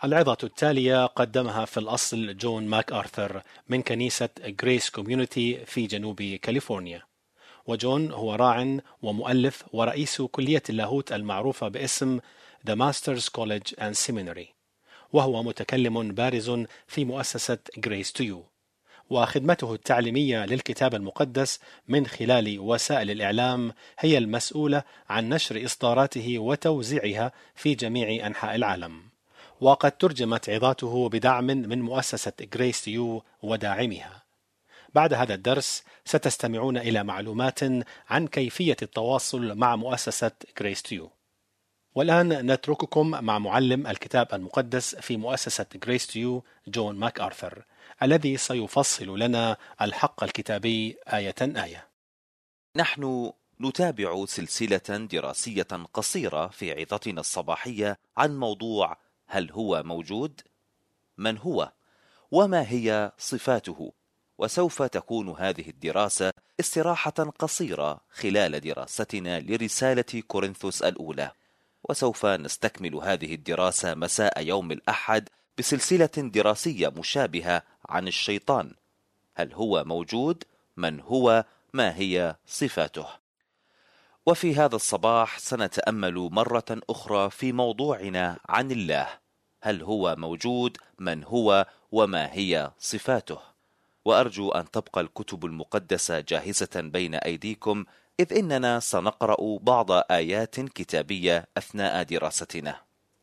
العظة التالية قدمها في الأصل جون ماك آرثر من كنيسة غريس كوميونيتي في جنوب كاليفورنيا. وجون هو راع ومؤلف ورئيس كلية اللاهوت المعروفة باسم The Masters College and Seminary، وهو متكلم بارز في مؤسسة Grace to You، وخدمته التعليمية للكتاب المقدس من خلال وسائل الإعلام هي المسؤولة عن نشر إصداراته وتوزيعها في جميع أنحاء العالم. وقد ترجمت عظاته بدعم من مؤسسة Grace to You وداعمها. بعد هذا الدرس ستستمعون إلى معلومات عن كيفية التواصل مع مؤسسة Grace to You. والآن نترككم مع معلم الكتاب المقدس في مؤسسة Grace to You جون ماك آرثر، الذي سيفصل لنا الحق الكتابي آية آية. نحن نتابع سلسلة دراسية قصيرة في عظتنا الصباحية عن موضوع هل هو موجود؟ من هو؟ وما هي صفاته؟ وسوف تكون هذه الدراسة استراحة قصيرة خلال دراستنا لرسالة كورنثوس الأولى، وسوف نستكمل هذه الدراسة مساء يوم الأحد بسلسلة دراسية مشابهة عن الشيطان. هل هو موجود؟ من هو؟ ما هي صفاته؟ وفي هذا الصباح سنتأمل مرة أخرى في موضوعنا عن الله. هل هو موجود؟ من هو؟ وما هي صفاته؟ وأرجو أن تبقى الكتب المقدسة جاهزة بين أيديكم، إذ إننا سنقرأ بعض آيات كتابية أثناء دراستنا.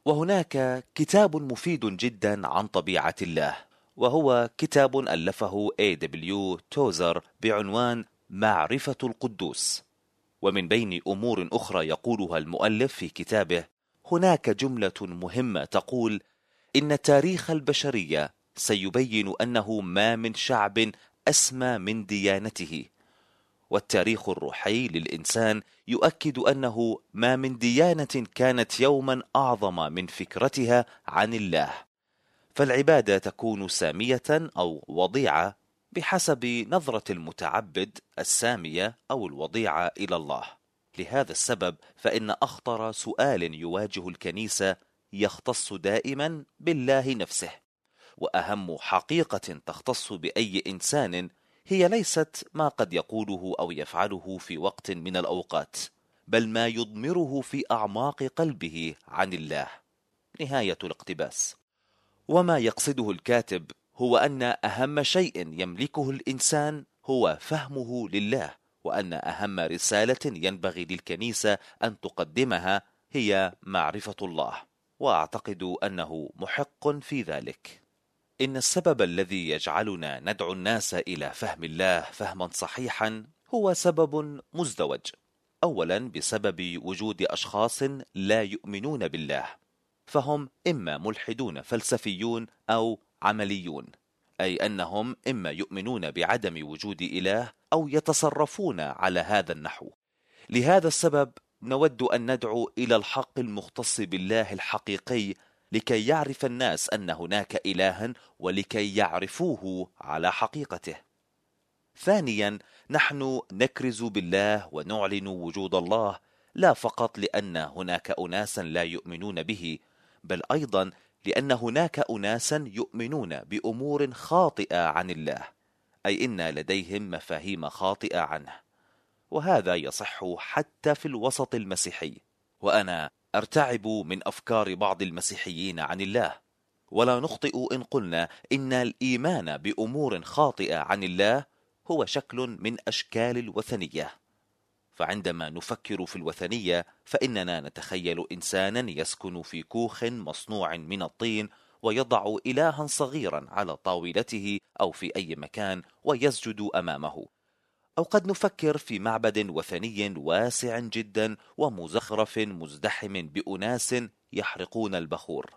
وهناك كتاب مفيد جدا عن طبيعة الله، وهو كتاب ألفه A.W. توزر بعنوان معرفة القدوس. ومن بين أمور أخرى يقولها المؤلف في كتابه، هناك جملة مهمة تقول إن تاريخ البشرية سيبين أنه ما من شعب أسمى من ديانته، والتاريخ الروحي للإنسان يؤكد أنه ما من ديانة كانت يوما أعظم من فكرتها عن الله. فالعبادة تكون سامية أو وضيعة بحسب نظرة المتعبد، السامية أو الوضيعة إلى الله. لهذا السبب فإن أخطر سؤال يواجه الكنيسة يختص دائما بالله نفسه، وأهم حقيقة تختص بأي إنسان هي ليست ما قد يقوله أو يفعله في وقت من الأوقات، بل ما يضمره في أعماق قلبه عن الله. نهاية الاقتباس. وما يقصده الكاتب هو أن أهم شيء يملكه الإنسان هو فهمه لله، وأن أهم رسالة ينبغي للكنيسة أن تقدمها هي معرفة الله، وأعتقد أنه محق في ذلك. إن السبب الذي يجعلنا ندعو الناس إلى فهم الله فهما صحيحا هو سبب مزدوج. أولا بسبب وجود أشخاص لا يؤمنون بالله، فهم إما ملحدون فلسفيون أو عمليون، أي أنهم إما يؤمنون بعدم وجود إله أو يتصرفون على هذا النحو. لهذا السبب نود أن ندعو إلى الحق المختص بالله الحقيقي لكي يعرف الناس أن هناك إلها ولكي يعرفوه على حقيقته. ثانيا نحن نكرز بالله ونعلن وجود الله، لا فقط لأن هناك أناسا لا يؤمنون به، بل أيضا لأن هناك أناسا يؤمنون بأمور خاطئة عن الله، أي إن لديهم مفاهيم خاطئة عنه. وهذا يصح حتى في الوسط المسيحي، وأنا أرتعب من أفكار بعض المسيحيين عن الله. ولا نخطئ إن قلنا إن الإيمان بأمور خاطئة عن الله هو شكل من أشكال الوثنية. فعندما نفكر في الوثنية فإننا نتخيل إنسانا يسكن في كوخ مصنوع من الطين ويضع إلها صغيرا على طاولته أو في أي مكان ويسجد أمامه، أو قد نفكر في معبد وثني واسع جدا ومزخرف مزدحم بأناس يحرقون البخور.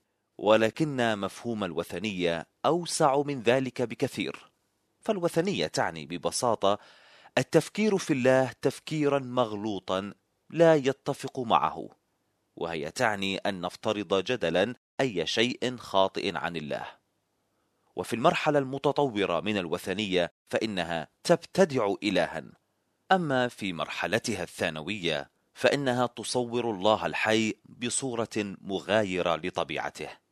ولكن مفهوم الوثنية أوسع من ذلك بكثير. فالوثنية تعني ببساطة التفكير في الله تفكيرا مغلوطا لا يتفق معه، وهي تعني أن نفترض جدلا أي شيء خاطئ عن الله. وفي المرحلة المتطورة من الوثنية فإنها تبتدع إلها، أما في مرحلتها الثانوية فإنها تصور الله الحي بصورة مغايرة لطبيعته.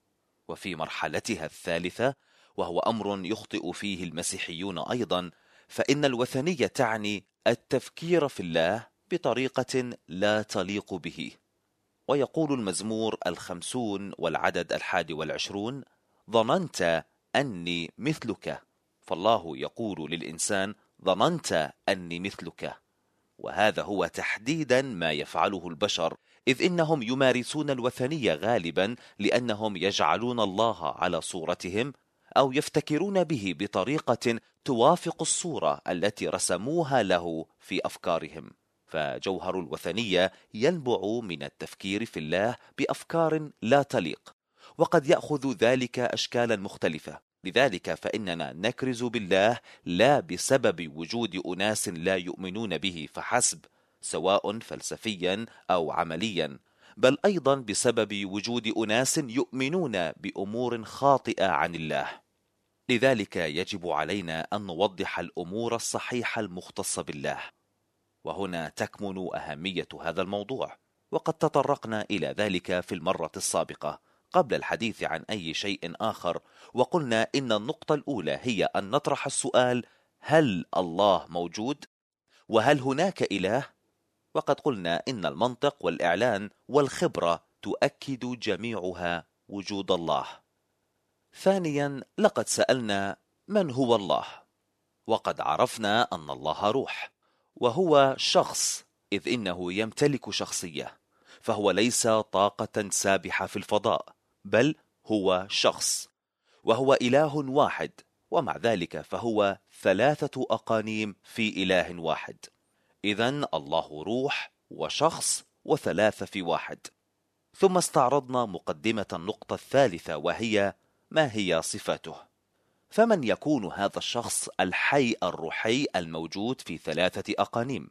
وفي مرحلتها الثالثة، وهو أمر يخطئ فيه المسيحيون أيضا، فإن الوثنية تعني التفكير في الله بطريقة لا تليق به. ويقول المزمور 50 والعدد 21: ظننت أني مثلك. فالله يقول للإنسان: ظننت أني مثلك. وهذا هو تحديدا ما يفعله البشر، إذ إنهم يمارسون الوثنية غالبا لأنهم يجعلون الله على صورتهم، أو يفتكرون به بطريقة توافق الصورة التي رسموها له في أفكارهم. فجوهر الوثنية ينبع من التفكير في الله بأفكار لا تليق، وقد يأخذ ذلك أشكالا مختلفة. لذلك فإننا نكرز بالله لا بسبب وجود أناس لا يؤمنون به فحسب، سواء فلسفيا أو عمليا، بل أيضا بسبب وجود أناس يؤمنون بأمور خاطئة عن الله. لذلك يجب علينا أن نوضح الأمور الصحيحة المختصة بالله، وهنا تكمن أهمية هذا الموضوع، وقد تطرقنا إلى ذلك في المرة السابقة قبل الحديث عن أي شيء آخر، وقلنا إن النقطة الأولى هي أن نطرح السؤال: هل الله موجود؟ وهل هناك إله؟ وقد قلنا إن المنطق والإعلان والخبرة تؤكد جميعها وجود الله. ثانيا، لقد سألنا: من هو الله؟ وقد عرفنا أن الله روح، وهو شخص، إذ إنه يمتلك شخصية، فهو ليس طاقة سابحة في الفضاء، بل هو شخص، وهو إله واحد، ومع ذلك فهو 3 أقانيم في إله واحد. إذن الله روح وشخص و3 في واحد. ثم استعرضنا مقدمة النقطة الثالثة، وهي: ما هي صفاته؟ فمن يكون هذا الشخص الحي الروحي الموجود في 3 أقانيم؟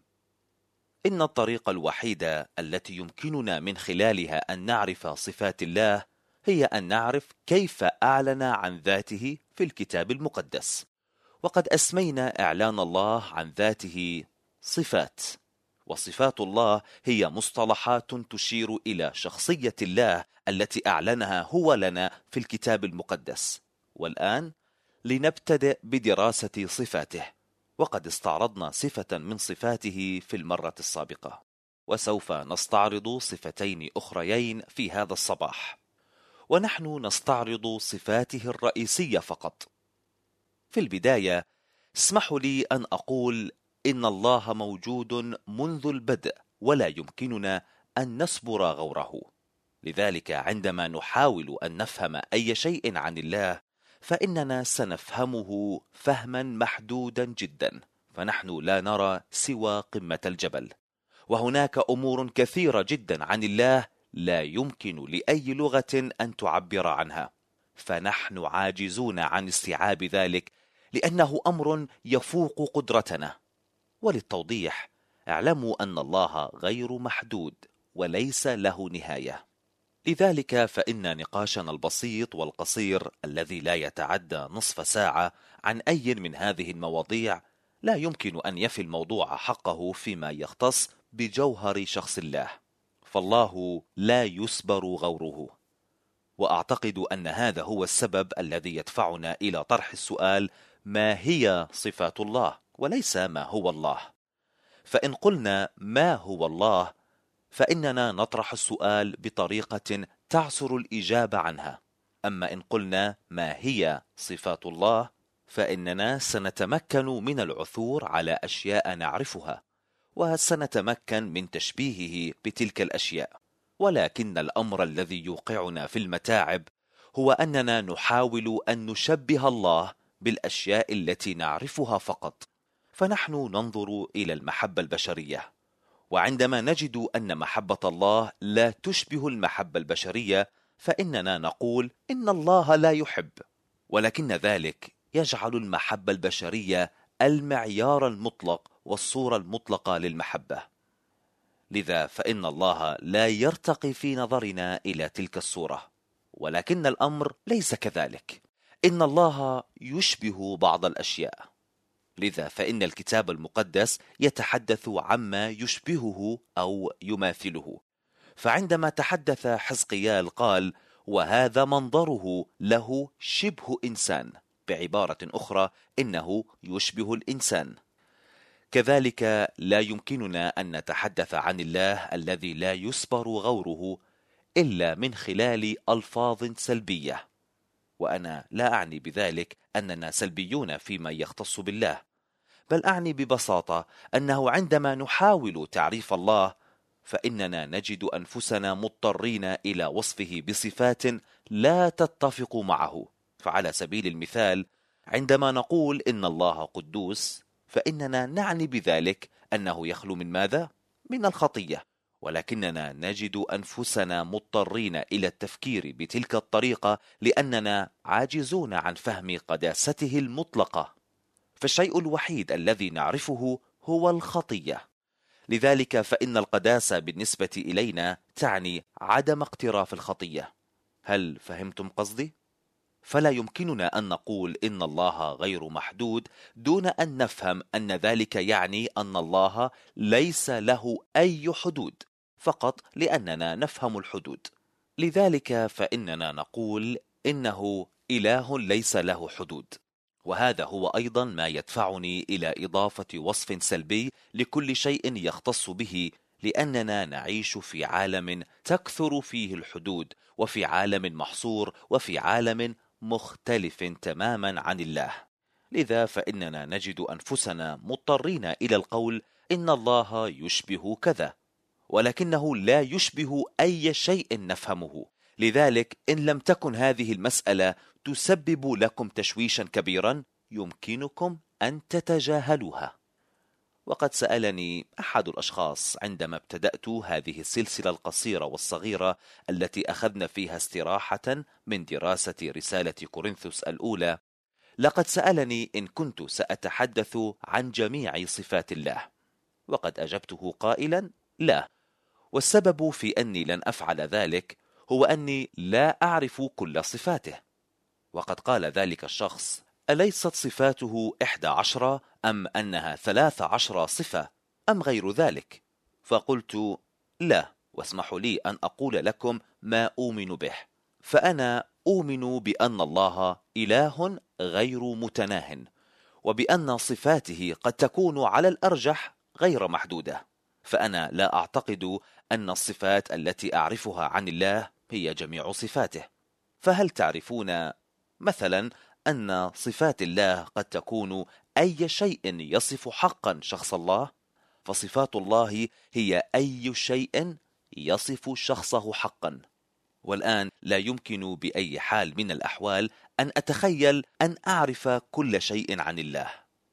إن الطريقة الوحيدة التي يمكننا من خلالها أن نعرف صفات الله هي أن نعرف كيف أعلن عن ذاته في الكتاب المقدس. وقد أسمينا إعلان الله عن ذاته صفات، وصفات الله هي مصطلحات تشير إلى شخصية الله التي أعلنها هو لنا في الكتاب المقدس. والآن لنبتدئ بدراسة صفاته، وقد استعرضنا صفة من صفاته في المرة السابقة، وسوف نستعرض صفتين أخريين في هذا الصباح، ونحن نستعرض صفاته الرئيسية فقط. في البداية اسمحوا لي أن أقول إن الله موجود منذ البدء، ولا يمكننا أن نسبر غوره. لذلك عندما نحاول أن نفهم أي شيء عن الله فإننا سنفهمه فهما محدودا جدا، فنحن لا نرى سوى قمة الجبل، وهناك أمور كثيرة جدا عن الله لا يمكن لأي لغة أن تعبر عنها، فنحن عاجزون عن استيعاب ذلك لأنه أمر يفوق قدرتنا. وللتوضيح، اعلموا أن الله غير محدود وليس له نهاية. لذلك فإن نقاشنا البسيط والقصير الذي لا يتعدى نصف ساعة عن أي من هذه المواضيع لا يمكن أن يفي الموضوع حقه فيما يختص بجوهر شخص الله، فالله لا يسبر غوره. وأعتقد أن هذا هو السبب الذي يدفعنا إلى طرح السؤال: ما هي صفات الله؟ وليس ما هو الله. فإن قلنا ما هو الله فإننا نطرح السؤال بطريقة تعسر الإجابة عنها، أما إن قلنا ما هي صفات الله فإننا سنتمكن من العثور على أشياء نعرفها، وسنتمكن من تشبيهه بتلك الأشياء. ولكن الأمر الذي يوقعنا في المتاعب هو أننا نحاول أن نشبه الله بالأشياء التي نعرفها فقط، فنحن ننظر إلى المحبة البشرية، وعندما نجد أن محبة الله لا تشبه المحبة البشرية فإننا نقول إن الله لا يحب، ولكن ذلك يجعل المحبة البشرية المعيار المطلق والصورة المطلقة للمحبة. لذا فإن الله لا يرتقي في نظرنا إلى تلك الصورة، ولكن الأمر ليس كذلك. إن الله يشبه بعض الأشياء، لذا فإن الكتاب المقدس يتحدث عما يشبهه أو يماثله. فعندما تحدث حزقيال قال: وهذا منظره له شبه إنسان، بعبارة أخرى إنه يشبه الإنسان. كذلك لا يمكننا أن نتحدث عن الله الذي لا يسبر غوره إلا من خلال ألفاظ سلبية، وأنا لا أعني بذلك أننا سلبيون فيما يختص بالله، بل أعني ببساطة أنه عندما نحاول تعريف الله فإننا نجد أنفسنا مضطرين إلى وصفه بصفات لا تتفق معه. فعلى سبيل المثال، عندما نقول إن الله قدوس فإننا نعني بذلك أنه يخلو من ماذا؟ من الخطية، ولكننا نجد أنفسنا مضطرين إلى التفكير بتلك الطريقة لأننا عاجزون عن فهم قداسته المطلقة، فالشيء الوحيد الذي نعرفه هو الخطية. لذلك فإن القداسة بالنسبة إلينا تعني عدم اقتراف الخطية. هل فهمتم قصدي؟ فلا يمكننا أن نقول إن الله غير محدود دون أن نفهم أن ذلك يعني أن الله ليس له أي حدود، فقط لأننا نفهم الحدود. لذلك فإننا نقول إنه إله ليس له حدود، وهذا هو أيضا ما يدفعني إلى إضافة وصف سلبي لكل شيء يختص به، لأننا نعيش في عالم تكثر فيه الحدود، وفي عالم محصور، وفي عالم مختلف تماما عن الله. لذا فإننا نجد أنفسنا مضطرين إلى القول إن الله يشبه كذا، ولكنه لا يشبه أي شيء نفهمه. لذلك إن لم تكن هذه المسألة تسبب لكم تشويشا كبيرا يمكنكم أن تتجاهلوها. وقد سألني أحد الأشخاص عندما ابتدأت هذه السلسلة القصيرة والصغيرة التي أخذنا فيها استراحة من دراسة رسالة كورنثوس الأولى، لقد سألني إن كنت سأتحدث عن جميع صفات الله، وقد أجبته قائلا لا، والسبب في أني لن أفعل ذلك هو أني لا أعرف كل صفاته. وقد قال ذلك الشخص: أليست صفاته 11 أم أنها 13 صفة أم غير ذلك؟ فقلت لا، واسمحوا لي أن أقول لكم ما أؤمن به. فأنا أؤمن بأن الله إله غير متناه، وبأن صفاته قد تكون على الأرجح غير محدودة. فأنا لا أعتقد أن الصفات التي أعرفها عن الله هي جميع صفاته. فهل تعرفون مثلا أن صفات الله قد تكون أي شيء يصف حقا شخص الله؟ فصفات الله هي أي شيء يصف شخصه حقا. والآن لا يمكن بأي حال من الأحوال أن أتخيل أن أعرف كل شيء عن الله.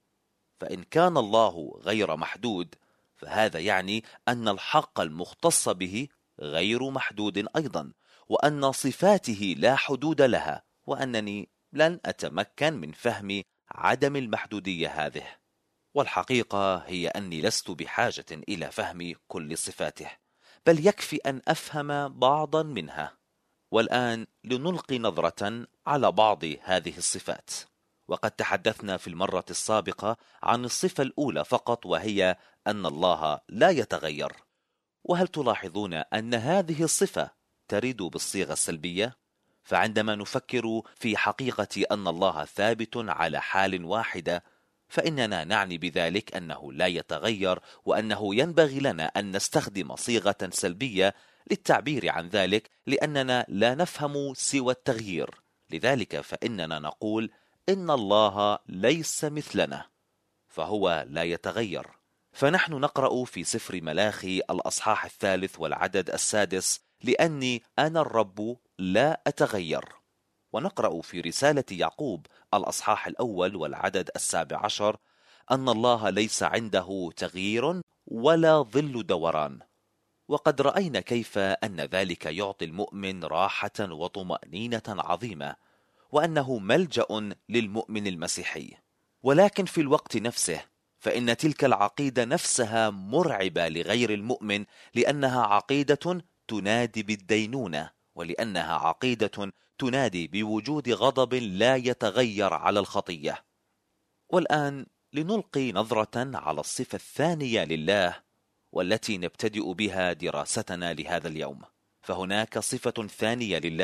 فإن كان الله غير محدود فهذا يعني أن الحق المختص به غير محدود أيضا، وأن صفاته لا حدود لها، وأنني لن أتمكن من فهم عدم المحدودية هذه. والحقيقة هي أني لست بحاجة إلى فهم كل صفاته، بل يكفي أن أفهم بعضا منها. والآن لنلقي نظرة على بعض هذه الصفات. وقد تحدثنا في المرة السابقة عن الصفة الأولى فقط، وهي أن الله لا يتغير. وهل تلاحظون أن هذه الصفة ترد بالصيغة السلبية؟ فعندما نفكر في حقيقة أن الله ثابت على حال واحدة فإننا نعني بذلك أنه لا يتغير، وأنه ينبغي لنا أن نستخدم صيغة سلبية للتعبير عن ذلك، لأننا لا نفهم سوى التغيير. لذلك فإننا نقول إن الله ليس مثلنا، فهو لا يتغير. فنحن نقرأ في سفر ملاخي الأصحاح 3 والعدد 6: لأني أنا الرب لا أتغير. ونقرأ في رسالة يعقوب الأصحاح 1 والعدد 17: أن الله ليس عنده تغيير ولا ظل دوران. وقد رأينا كيف أن ذلك يعطي المؤمن راحة وطمأنينة عظيمة، وأنه ملجأ للمؤمن المسيحي. ولكن في الوقت نفسه فإن تلك العقيدة نفسها مرعبة لغير المؤمن، لأنها عقيدة تنادي بالدينونة، ولأنها عقيدة تنادي بوجود غضب لا يتغير على الخطية. والآن لنلقي نظرة على الصفة الثانية لله، والتي نبتدئ بها دراستنا لهذا اليوم. فهناك صفة ثانية لله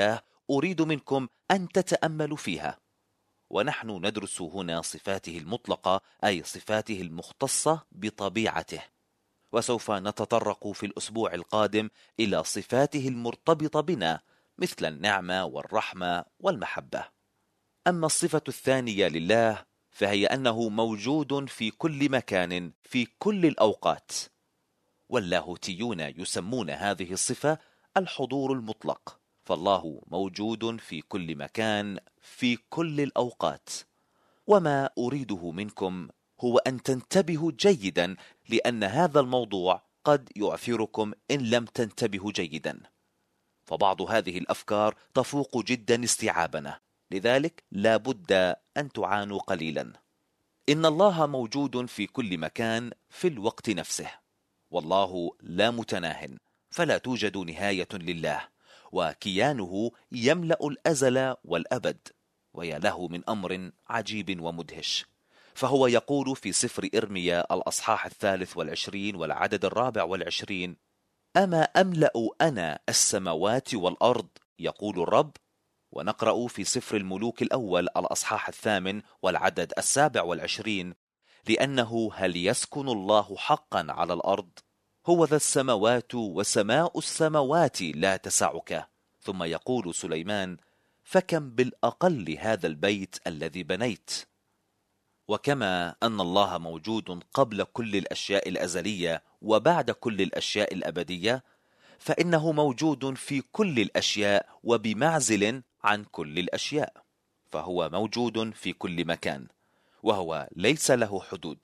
أريد منكم أن تتأملوا فيها. ونحن ندرس هنا صفاته المطلقة، أي صفاته المختصة بطبيعته، وسوف نتطرق في الأسبوع القادم إلى صفاته المرتبطة بنا مثل النعمة والرحمة والمحبة. أما الصفة الثانية لله فهي أنه موجود في كل مكان في كل الأوقات، واللاهوتيون يسمون هذه الصفة الحضور المطلق، فالله موجود في كل مكان في كل الأوقات. وما أريده منكم هو أن تنتبهوا جيدا، لأن هذا الموضوع قد يعثركم إن لم تنتبهوا جيدا، فبعض هذه الأفكار تفوق جدا استيعابنا، لذلك لا بد أن تعانوا قليلا. إن الله موجود في كل مكان في الوقت نفسه، والله لا متناه، فلا توجد نهاية لله، وكيانه يملأ الأزل والأبد، ويا له من أمر عجيب ومدهش. فهو يقول في سفر إرميا الأصحاح 23 والعدد 24: أما أملأ أنا السماوات والأرض يقول الرب. ونقرأ في سفر الملوك الأول الأصحاح 8 والعدد 27: لأنه هل يسكن الله حقا على الأرض؟ هو ذا السماوات وسماء السماوات لا تسعك. ثم يقول سليمان: فكم بالأقل هذا البيت الذي بنيت. وكما أن الله موجود قبل كل الأشياء الأزلية وبعد كل الأشياء الأبدية، فإنه موجود في كل الأشياء وبمعزل عن كل الأشياء، فهو موجود في كل مكان، وهو ليس له حدود.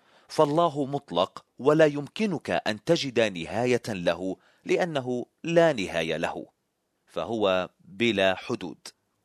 فالله مطلق ولا يمكنك أن تجد نهاية له، لأنه لا نهاية له، فهو بلا حدود.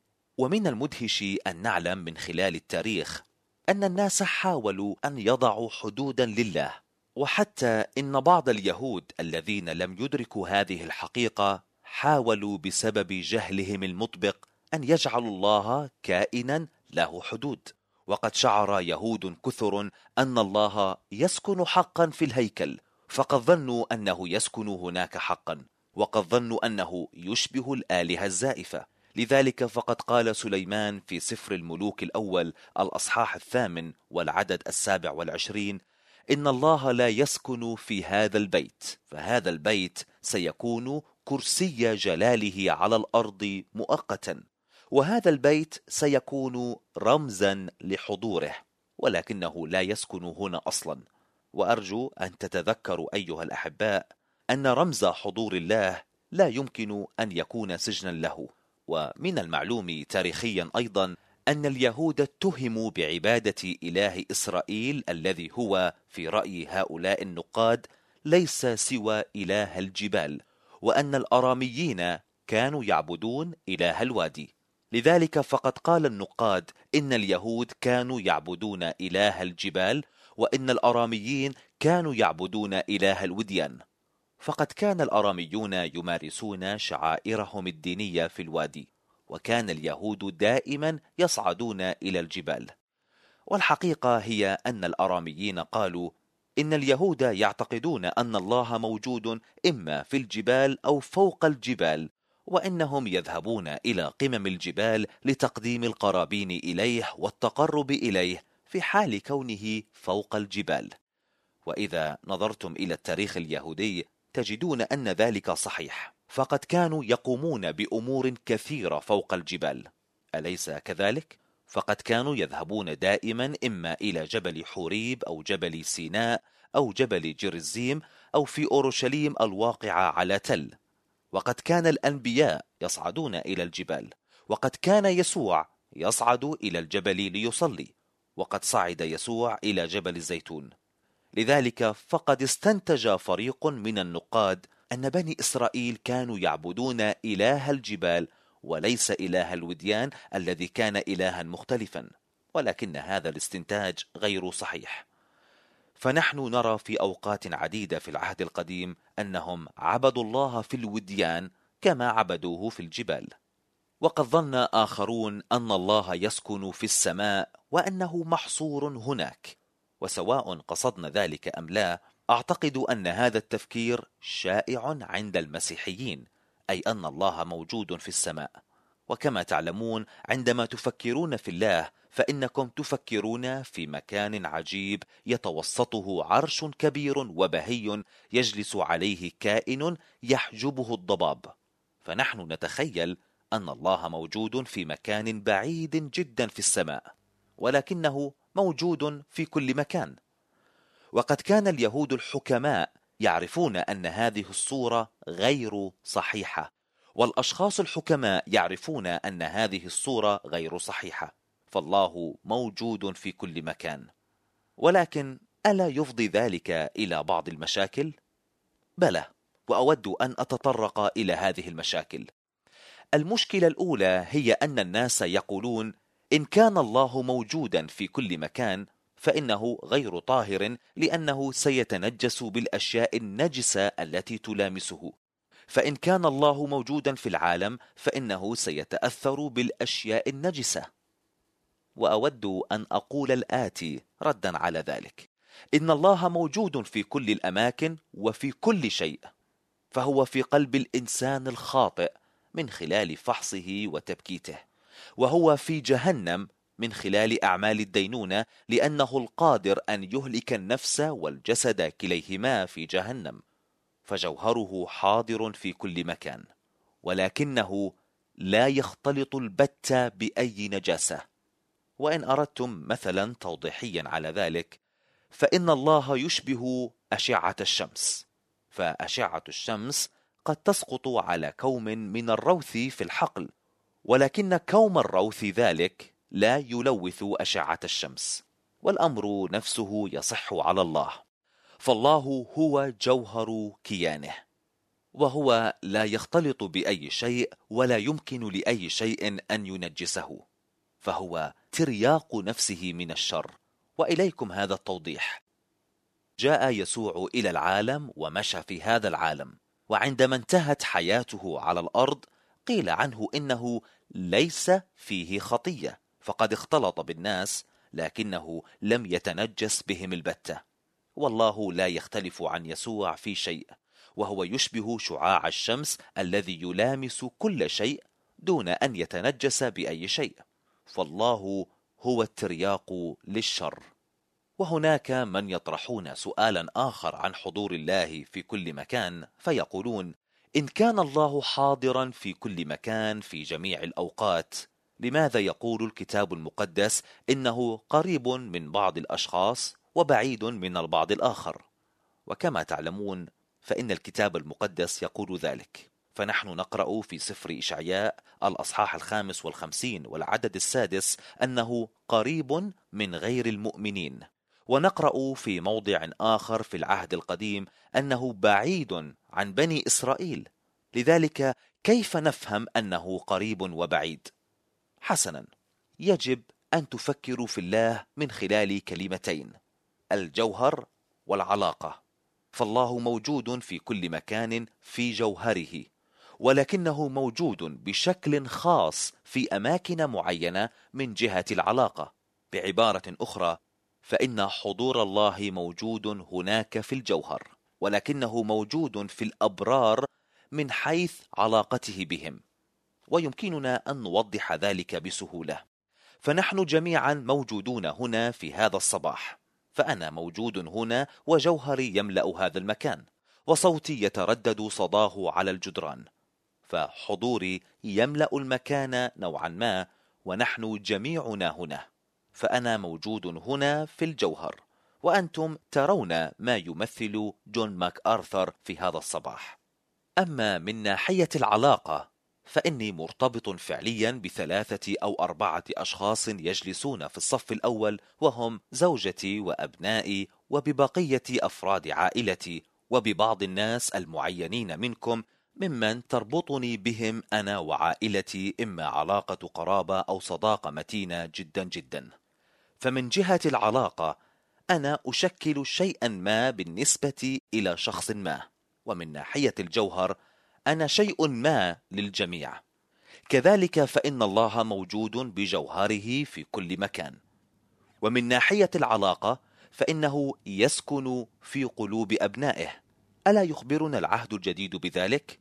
ومن المدهش أن نعلم من خلال التاريخ أن الناس حاولوا أن يضعوا حدودا لله، وحتى إن بعض اليهود الذين لم يدركوا هذه الحقيقة حاولوا بسبب جهلهم المطبق أن يجعلوا الله كائنا له حدود. وقد شعر يهود كثر أن الله يسكن حقا في الهيكل، فقد ظنوا أنه يسكن هناك حقا، وقد ظنوا أنه يشبه الآلهة الزائفة. لذلك فقد قال سليمان في سفر الملوك الأول الأصحاح 8 والعدد 27: إن الله لا يسكن في هذا البيت، فهذا البيت سيكون كرسي جلاله على الأرض مؤقتا، وهذا البيت سيكون رمزا لحضوره، ولكنه لا يسكن هنا أصلا. وأرجو أن تتذكروا أيها الأحباء أن رمز حضور الله لا يمكن أن يكون سجنا له. ومن المعلوم تاريخيا أيضا أن اليهود اتهموا بعبادة إله إسرائيل الذي هو في رأي هؤلاء النقاد ليس سوى إله الجبال، وأن الأراميين كانوا يعبدون إله الوادي. لذلك فقد قال النقاد إن اليهود كانوا يعبدون إله الجبال، وإن الأراميين كانوا يعبدون إله الوديان. فقد كان الأراميون يمارسون شعائرهم الدينية في الوادي، وكان اليهود دائما يصعدون إلى الجبال. والحقيقة هي أن الأراميين قالوا إن اليهود يعتقدون أن الله موجود إما في الجبال أو فوق الجبال، وإنهم يذهبون إلى قمم الجبال لتقديم القرابين إليه والتقرب إليه في حال كونه فوق الجبال. وإذا نظرتم إلى التاريخ اليهودي تجدون أن ذلك صحيح، فقد كانوا يقومون بأمور كثيرة فوق الجبال، أليس كذلك؟ فقد كانوا يذهبون دائما إما إلى جبل حوريب أو جبل سيناء أو جبل جرزيم أو في أورشليم الواقعة على تل. وقد كان الأنبياء يصعدون إلى الجبال، وقد كان يسوع يصعد إلى الجبل ليصلي، وقد صعد يسوع إلى جبل الزيتون. لذلك فقد استنتج فريق من النقاد أن بني إسرائيل كانوا يعبدون إله الجبال وليس إله الوديان الذي كان إلها مختلفا، ولكن هذا الاستنتاج غير صحيح. فنحن نرى في أوقات عديدة في العهد القديم أنهم عبدوا الله في الوديان كما عبدوه في الجبال. وقد ظن آخرون أن الله يسكن في السماء وأنه محصور هناك، وسواء قصدنا ذلك أم لا، أعتقد أن هذا التفكير شائع عند المسيحيين، أي أن الله موجود في السماء. وكما تعلمون عندما تفكرون في الله فإنكم تفكرون في مكان عجيب يتوسطه عرش كبير وبهي يجلس عليه كائن يحجبه الضباب، فنحن نتخيل أن الله موجود في مكان بعيد جدا في السماء، ولكنه موجود في كل مكان. وقد كان اليهود الحكماء يعرفون أن هذه الصورة غير صحيحة، والأشخاص الحكماء يعرفون أن هذه الصورة غير صحيحة، فالله موجود في كل مكان. ولكن ألا يفضي ذلك إلى بعض المشاكل؟ بلى، وأود أن أتطرق إلى هذه المشاكل. المشكلة الأولى هي أن الناس يقولون إن كان الله موجودا في كل مكان فإنه غير طاهر، لأنه سيتنجس بالأشياء النجسة التي تلامسه، فإن كان الله موجودا في العالم فإنه سيتأثر بالأشياء النجسة. وأود أن أقول الآتي ردا على ذلك: إن الله موجود في كل الأماكن وفي كل شيء، فهو في قلب الإنسان الخاطئ من خلال فحصه وتبكيته، وهو في جهنم من خلال أعمال الدينونة، لأنه القادر أن يهلك النفس والجسد كليهما في جهنم، فجوهره حاضر في كل مكان، ولكنه لا يختلط البتة بأي نجاسة. وإن أردتم مثلا توضيحيا على ذلك، فإن الله يشبه أشعة الشمس، فأشعة الشمس قد تسقط على كوم من الروث في الحقل، ولكن كوم الروث ذلك لا يلوث أشعة الشمس، والأمر نفسه يصح على الله، فالله هو جوهر كيانه، وهو لا يختلط بأي شيء ولا يمكن لأي شيء أن ينجسه، فهو ترياق نفسه من الشر. وإليكم هذا التوضيح: جاء يسوع إلى العالم ومشى في هذا العالم، وعندما انتهت حياته على الأرض قيل عنه إنه ليس فيه خطية، فقد اختلط بالناس لكنه لم يتنجس بهم البتة. والله لا يختلف عن يسوع في شيء، وهو يشبه شعاع الشمس الذي يلامس كل شيء دون أن يتنجس بأي شيء، فالله هو الترياق للشر. وهناك من يطرحون سؤالا آخر عن حضور الله في كل مكان، فيقولون: إن كان الله حاضرا في كل مكان في جميع الأوقات، لماذا يقول الكتاب المقدس إنه قريب من بعض الأشخاص وبعيد من البعض الآخر؟ وكما تعلمون فإن الكتاب المقدس يقول ذلك، فنحن نقرأ في سفر إشعياء الأصحاح 55 والعدد 6 أنه قريب من غير المؤمنين، ونقرأ في موضع آخر في العهد القديم أنه بعيد عن بني إسرائيل. لذلك كيف نفهم أنه قريب وبعيد؟ حسنا، يجب أن تفكروا في الله من خلال كلمتين: الجوهر والعلاقة. فالله موجود في كل مكان في جوهره، ولكنه موجود بشكل خاص في أماكن معينة من جهة العلاقة. بعبارة أخرى، فإن حضور الله موجود هناك في الجوهر، ولكنه موجود في الأبرار من حيث علاقته بهم. ويمكننا أن نوضح ذلك بسهولة، فنحن جميعا موجودون هنا في هذا الصباح، فأنا موجود هنا وجوهري يملأ هذا المكان، وصوتي يتردد صداه على الجدران، فحضوري يملأ المكان نوعا ما، ونحن جميعنا هنا، فأنا موجود هنا في الجوهر، وأنتم ترون ما يمثل جون ماك آرثر في هذا الصباح. أما من ناحية العلاقة فإني مرتبط فعليا ب3 أو 4 أشخاص يجلسون في الصف الأول، وهم زوجتي وأبنائي وببقية أفراد عائلتي وببعض الناس المعينين منكم ممن تربطني بهم أنا وعائلتي إما علاقة قرابة أو صداقة متينة جدا جدا. فمن جهة العلاقة أنا أشكل شيئا ما بالنسبة إلى شخص ما، ومن ناحية الجوهر أنا شيء ما للجميع. كذلك فإن الله موجود بجوهره في كل مكان. ومن ناحية العلاقة فإنه يسكن في قلوب أبنائه. ألا يخبرنا العهد الجديد بذلك؟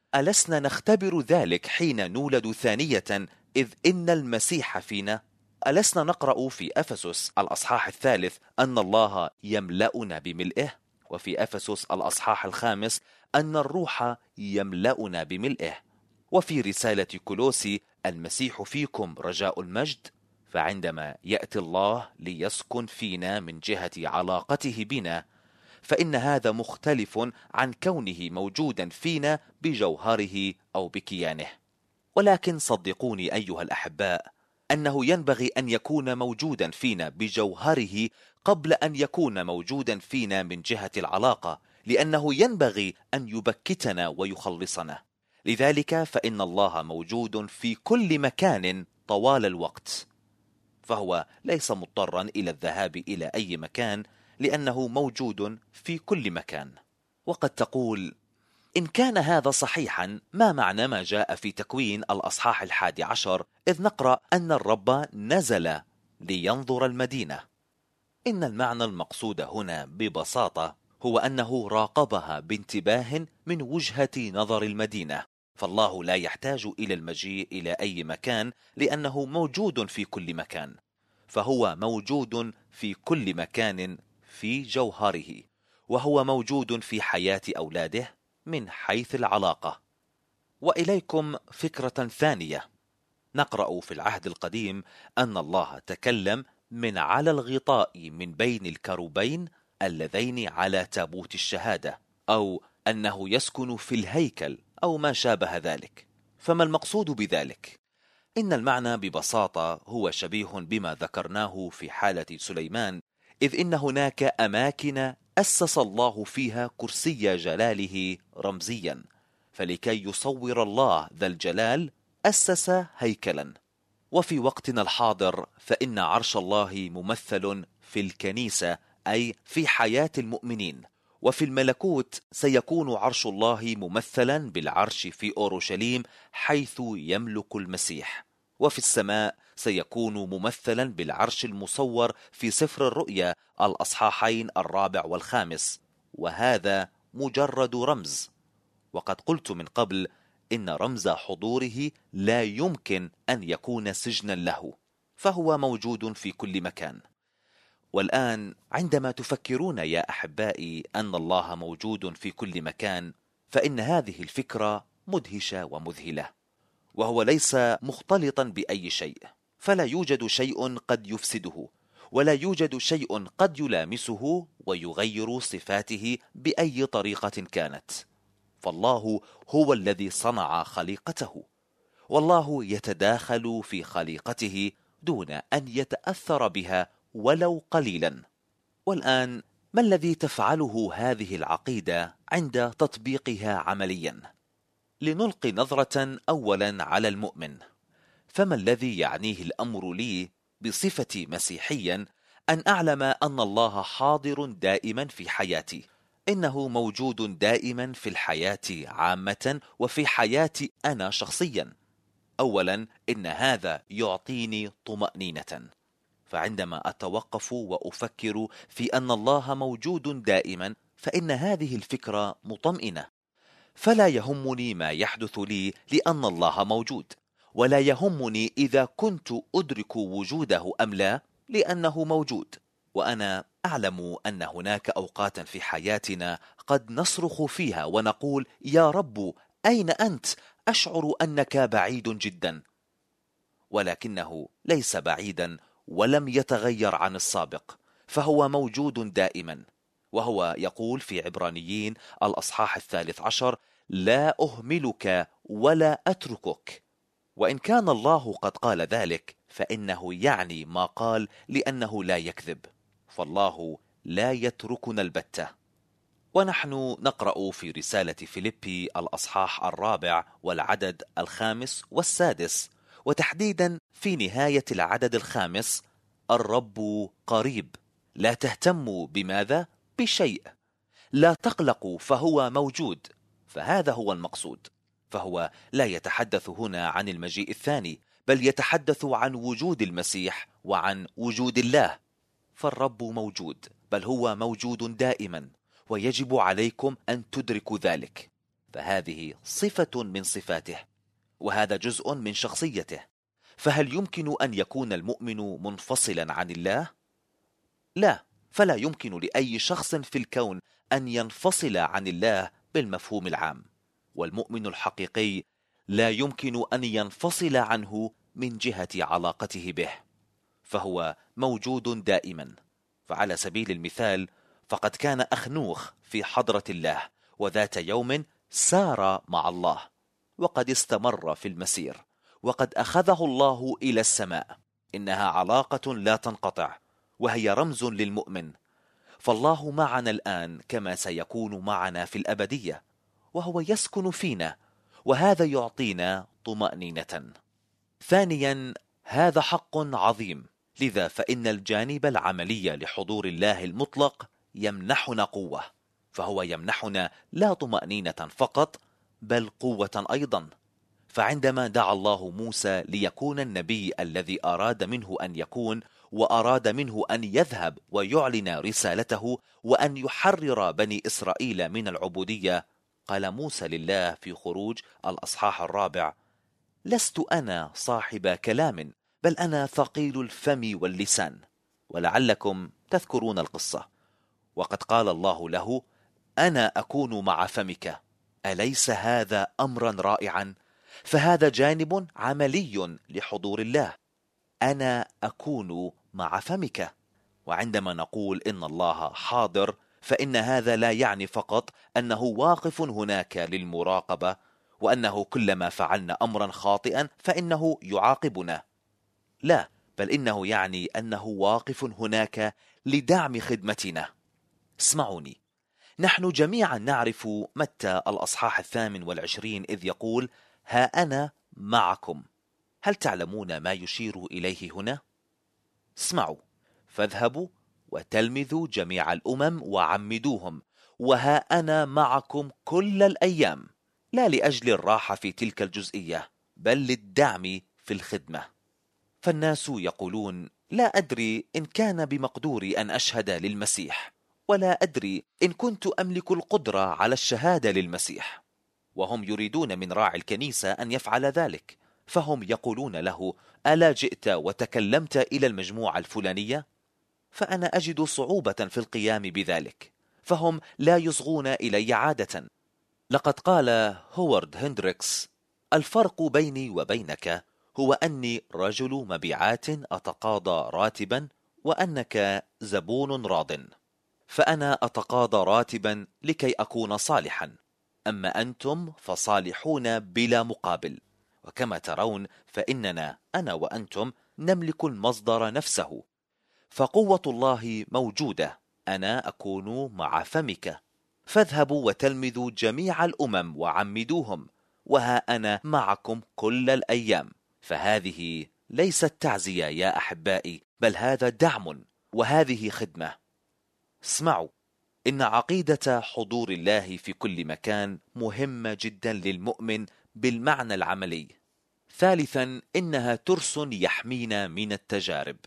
ألسنا نختبر ذلك حين نولد ثانية إذ إن المسيح فينا؟ ألسنا نقرأ في أفسس الأصحاح 3 أن الله يملأنا بملئه، وفي أفسس الأصحاح 5 أن الروح يملأنا بملئه، وفي رسالة كولوسي المسيح فيكم رجاء المجد؟ فعندما يأتي الله ليسكن فينا من جهة علاقته بنا، فإن هذا مختلف عن كونه موجودا فينا بجوهره أو بكيانه. ولكن صدقوني أيها الأحباء أنه ينبغي أن يكون موجودا فينا بجوهره قبل أن يكون موجودا فينا من جهة العلاقة، لأنه ينبغي أن يبكتنا ويخلصنا. لذلك فإن الله موجود في كل مكان طوال الوقت، فهو ليس مضطرا إلى الذهاب إلى أي مكان لأنه موجود في كل مكان. وقد تقول: إن كان هذا صحيحا، ما معنى ما جاء في تكوين الأصحاح 11 إذ نقرأ أن الرب نزل لينظر المدينة؟ إن المعنى المقصود هنا ببساطة هو أنه راقبها بانتباه من وجهة نظر المدينة، فالله لا يحتاج إلى المجيء إلى أي مكان لأنه موجود في كل مكان، فهو موجود في كل مكان في جوهره، وهو موجود في حياة أولاده من حيث العلاقة. وإليكم فكرة ثانية. نقرأ في العهد القديم أن الله تكلم من على الغطاء من بين الكروبين اللذين على تابوت الشهادة، أو أنه يسكن في الهيكل أو ما شابه ذلك. فما المقصود بذلك؟ إن المعنى ببساطة هو شبيه بما ذكرناه في حالة سليمان، إذ إن هناك أماكن أسس الله فيها كرسي جلاله رمزيا، فلكي يصور الله ذا الجلال أسس هيكلا. وفي وقتنا الحاضر فإن عرش الله ممثل في الكنيسة، أي في حياة المؤمنين، وفي الملكوت سيكون عرش الله ممثلا بالعرش في أورشليم حيث يملك المسيح، وفي السماء سيكون ممثلا بالعرش المصور في سفر الرؤيا الأصحاحين 4 و5، وهذا مجرد رمز. وقد قلت من قبل إن رمز حضوره لا يمكن أن يكون سجنا له، فهو موجود في كل مكان. والآن عندما تفكرون يا أحبائي أن الله موجود في كل مكان، فإن هذه الفكرة مدهشة ومذهلة، وهو ليس مختلطا بأي شيء، فلا يوجد شيء قد يفسده، ولا يوجد شيء قد يلامسه ويغير صفاته بأي طريقة كانت. فالله هو الذي صنع خليقته، والله يتداخل في خليقته دون أن يتأثر بها ولو قليلا. والآن ما الذي تفعله هذه العقيدة عند تطبيقها عمليا؟ لنلقي نظرة أولا على المؤمن. فما الذي يعنيه الأمر لي بصفتي مسيحيا أن أعلم أن الله حاضر دائما في حياتي؟ إنه موجود دائما في الحياة عامة وفي حياتي أنا شخصيا. أولا، إن هذا يعطيني طمأنينة، فعندما أتوقف وأفكر في أن الله موجود دائما فإن هذه الفكرة مطمئنة، فلا يهمني ما يحدث لي لأن الله موجود، ولا يهمني إذا كنت أدرك وجوده أم لا لأنه موجود. وأنا أعلم أن هناك أوقات في حياتنا قد نصرخ فيها ونقول: يا رب أين أنت؟ أشعر أنك بعيد جدا، ولكنه ليس بعيدا ولم يتغير عن السابق، فهو موجود دائما. وهو يقول في عبرانيين الأصحاح 13: لا أهملك ولا أتركك. وإن كان الله قد قال ذلك فإنه يعني ما قال، لأنه لا يكذب، فالله لا يتركنا البتة. ونحن نقرأ في رسالة فيليبي الأصحاح 4 والعدد 5 و6، وتحديدا في نهاية العدد 5: الرب قريب، لا تهتموا بماذا؟ بشيء، لا تقلقوا فهو موجود. فهذا هو المقصود، فهو لا يتحدث هنا عن المجيء الثاني، بل يتحدث عن وجود المسيح وعن وجود الله. فالرب موجود، بل هو موجود دائما، ويجب عليكم أن تدركوا ذلك. فهذه صفة من صفاته، وهذا جزء من شخصيته. فهل يمكن أن يكون المؤمن منفصلا عن الله؟ لا، فلا يمكن لأي شخص في الكون أن ينفصل عن الله بالمفهوم العام، والمؤمن الحقيقي لا يمكن أن ينفصل عنه من جهة علاقته به، فهو موجود دائما. فعلى سبيل المثال، فقد كان أخنوخ في حضرة الله، وذات يوم سار مع الله، وقد استمر في المسير، وقد أخذه الله إلى السماء. إنها علاقة لا تنقطع، وهي رمز للمؤمن. فالله معنا الآن كما سيكون معنا في الأبدية، وهو يسكن فينا، وهذا يعطينا طمأنينة. ثانيا، هذا حق عظيم، لذا فإن الجانب العملي لحضور الله المطلق يمنحنا قوة، فهو يمنحنا لا طمأنينة فقط، بل قوة أيضا. فعندما دعا الله موسى ليكون النبي الذي أراد منه أن يكون، وأراد منه أن يذهب ويعلن رسالته وأن يحرر بني إسرائيل من العبودية، قال موسى لله في خروج الأصحاح 4: لست أنا صاحب كلام، بل أنا ثقيل الفم واللسان. ولعلكم تذكرون القصة. وقد قال الله له: أنا أكون مع فمك. أليس هذا أمرا رائعا؟ فهذا جانب عملي لحضور الله. أنا أكون مع فمك. وعندما نقول إن الله حاضر، فإن هذا لا يعني فقط أنه واقف هناك للمراقبة، وأنه كلما فعلنا أمرا خاطئا فإنه يعاقبنا. لا، بل إنه يعني أنه واقف هناك لدعم خدمتنا. اسمعوني، نحن جميعا نعرف متى الأصحاح 28 إذ يقول: ها أنا معكم. هل تعلمون ما يشير إليه هنا؟ اسمعوا: فاذهبوا وتلمذوا جميع الأمم وعمدوهم، وها أنا معكم كل الأيام. لا لأجل الراحة في تلك الجزئية، بل للدعم في الخدمة. فالناس يقولون: لا أدري إن كان بمقدوري أن أشهد للمسيح، ولا أدري إن كنت أملك القدرة على الشهادة للمسيح. وهم يريدون من راعي الكنيسة أن يفعل ذلك، فهم يقولون له: ألا جئت وتكلمت إلى المجموعة الفلانية؟ فأنا أجد صعوبة في القيام بذلك، فهم لا يصغون إلي عادة. لقد قال هوارد هندريكس: الفرق بيني وبينك هو أني رجل مبيعات أتقاضى راتبا، وأنك زبون راض. فأنا أتقاضى راتبا لكي أكون صالحا، أما أنتم فصالحون بلا مقابل. وكما ترون فإننا أنا وأنتم نملك المصدر نفسه. فقوة الله موجودة. أنا أكون مع فمك. فاذهبوا وتلمذوا جميع الأمم وعمدوهم، وها أنا معكم كل الأيام. فهذه ليست تعزية يا أحبائي، بل هذا دعم، وهذه خدمة. اسمعوا، إن عقيدة حضور الله في كل مكان مهمة جدا للمؤمن بالمعنى العملي. ثالثا، إنها ترس يحمينا من التجارب.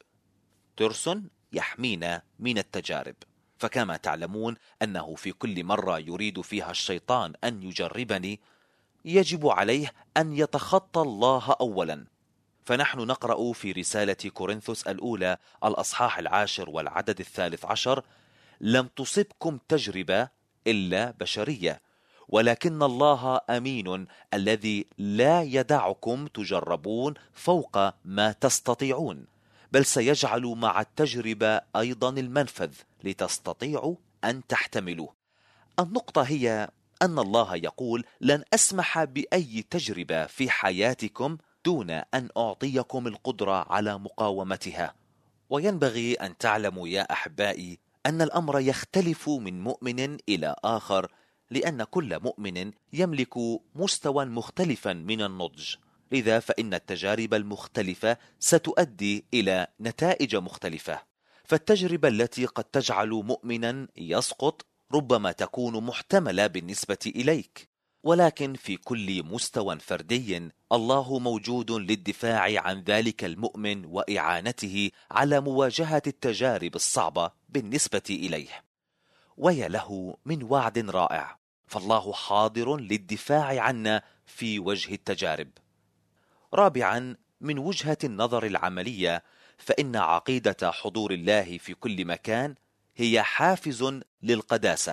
ترس يحمينا من التجارب. فكما تعلمون أنه في كل مرة يريد فيها الشيطان أن يجربني، يجب عليه أن يتخطى الله أولا. فنحن نقرأ في رسالة كورنثوس الأولى الأصحاح 10 والعدد 13: لم تصبكم تجربة إلا بشرية، ولكن الله أمين، الذي لا يدعكم تجربون فوق ما تستطيعون، بل سيجعل مع التجربة أيضا المنفذ لتستطيعوا أن تحتملوا. النقطة هي أن الله يقول: لن أسمح بأي تجربة في حياتكم دون أن أعطيكم القدرة على مقاومتها. وينبغي أن تعلموا يا أحبائي أن الأمر يختلف من مؤمن إلى آخر، لأن كل مؤمن يملك مستوى مختلفا من النضج. لذا فإن التجارب المختلفة ستؤدي إلى نتائج مختلفة. فالتجربة التي قد تجعل مؤمنا يسقط ربما تكون محتملة بالنسبة إليك، ولكن في كل مستوى فردي الله موجود للدفاع عن ذلك المؤمن وإعانته على مواجهة التجارب الصعبة بالنسبة إليه. ويا له من وعد رائع، فالله حاضر للدفاع عنا في وجه التجارب. رابعا، من وجهة النظر العملية، فإن عقيدة حضور الله في كل مكان هي حافز للقداسة.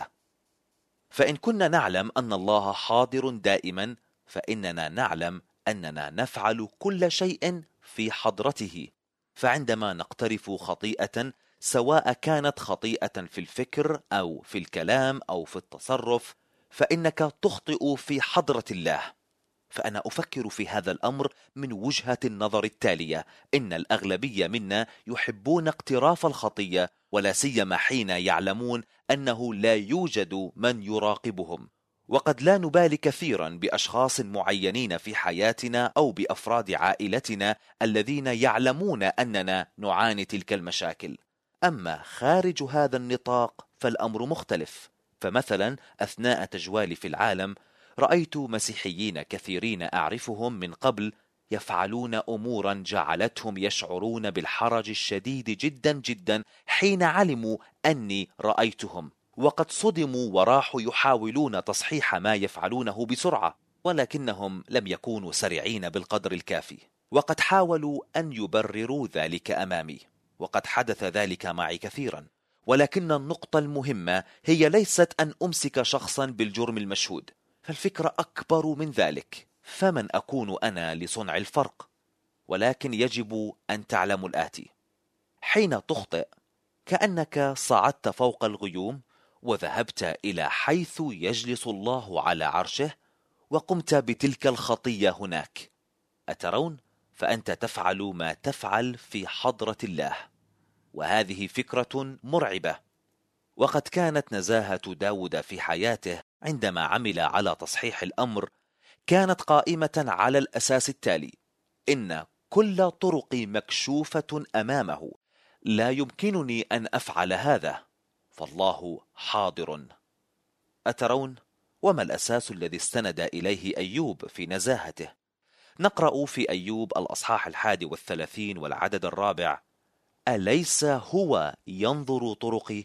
فإن كنا نعلم أن الله حاضر دائما، فإننا نعلم أننا نفعل كل شيء في حضرته. فعندما نقترف خطيئة، سواء كانت خطيئة في الفكر أو في الكلام أو في التصرف، فإنك تخطئ في حضرة الله. فأنا أفكر في هذا الأمر من وجهة النظر التالية: إن الأغلبية منا يحبون اقتراف الخطية، ولا سيما حين يعلمون أنه لا يوجد من يراقبهم. وقد لا نبالي كثيرا بأشخاص معينين في حياتنا أو بأفراد عائلتنا الذين يعلمون أننا نعاني تلك المشاكل. أما خارج هذا النطاق فالأمر مختلف. فمثلا أثناء تجوالي في العالم، رأيت مسيحيين كثيرين أعرفهم من قبل يفعلون أمورا جعلتهم يشعرون بالحرج الشديد جدا جدا حين علموا أني رأيتهم، وقد صدموا وراحوا يحاولون تصحيح ما يفعلونه بسرعة، ولكنهم لم يكونوا سريعين بالقدر الكافي، وقد حاولوا أن يبرروا ذلك أمامي، وقد حدث ذلك معي كثيرا. ولكن النقطة المهمة هي ليست أن أمسك شخصا بالجرم المشهود، فالفكرة أكبر من ذلك. فمن أكون أنا لصنع الفرق؟ ولكن يجب أن تعلموا الآتي: حين تخطئ كأنك صعدت فوق الغيوم وذهبت إلى حيث يجلس الله على عرشه وقمت بتلك الخطية هناك. أترون؟ فأنت تفعل ما تفعل في حضرة الله، وهذه فكرة مرعبة. وقد كانت نزاهة داود في حياته عندما عمل على تصحيح الأمر كانت قائمة على الأساس التالي: إن كل طرقي مكشوفة أمامه، لا يمكنني أن أفعل هذا، فالله حاضر. أترون؟ وما الأساس الذي استند إليه أيوب في نزاهته؟ نقرأ في أيوب الأصحاح 31 والعدد 4: أليس هو ينظر طرقي؟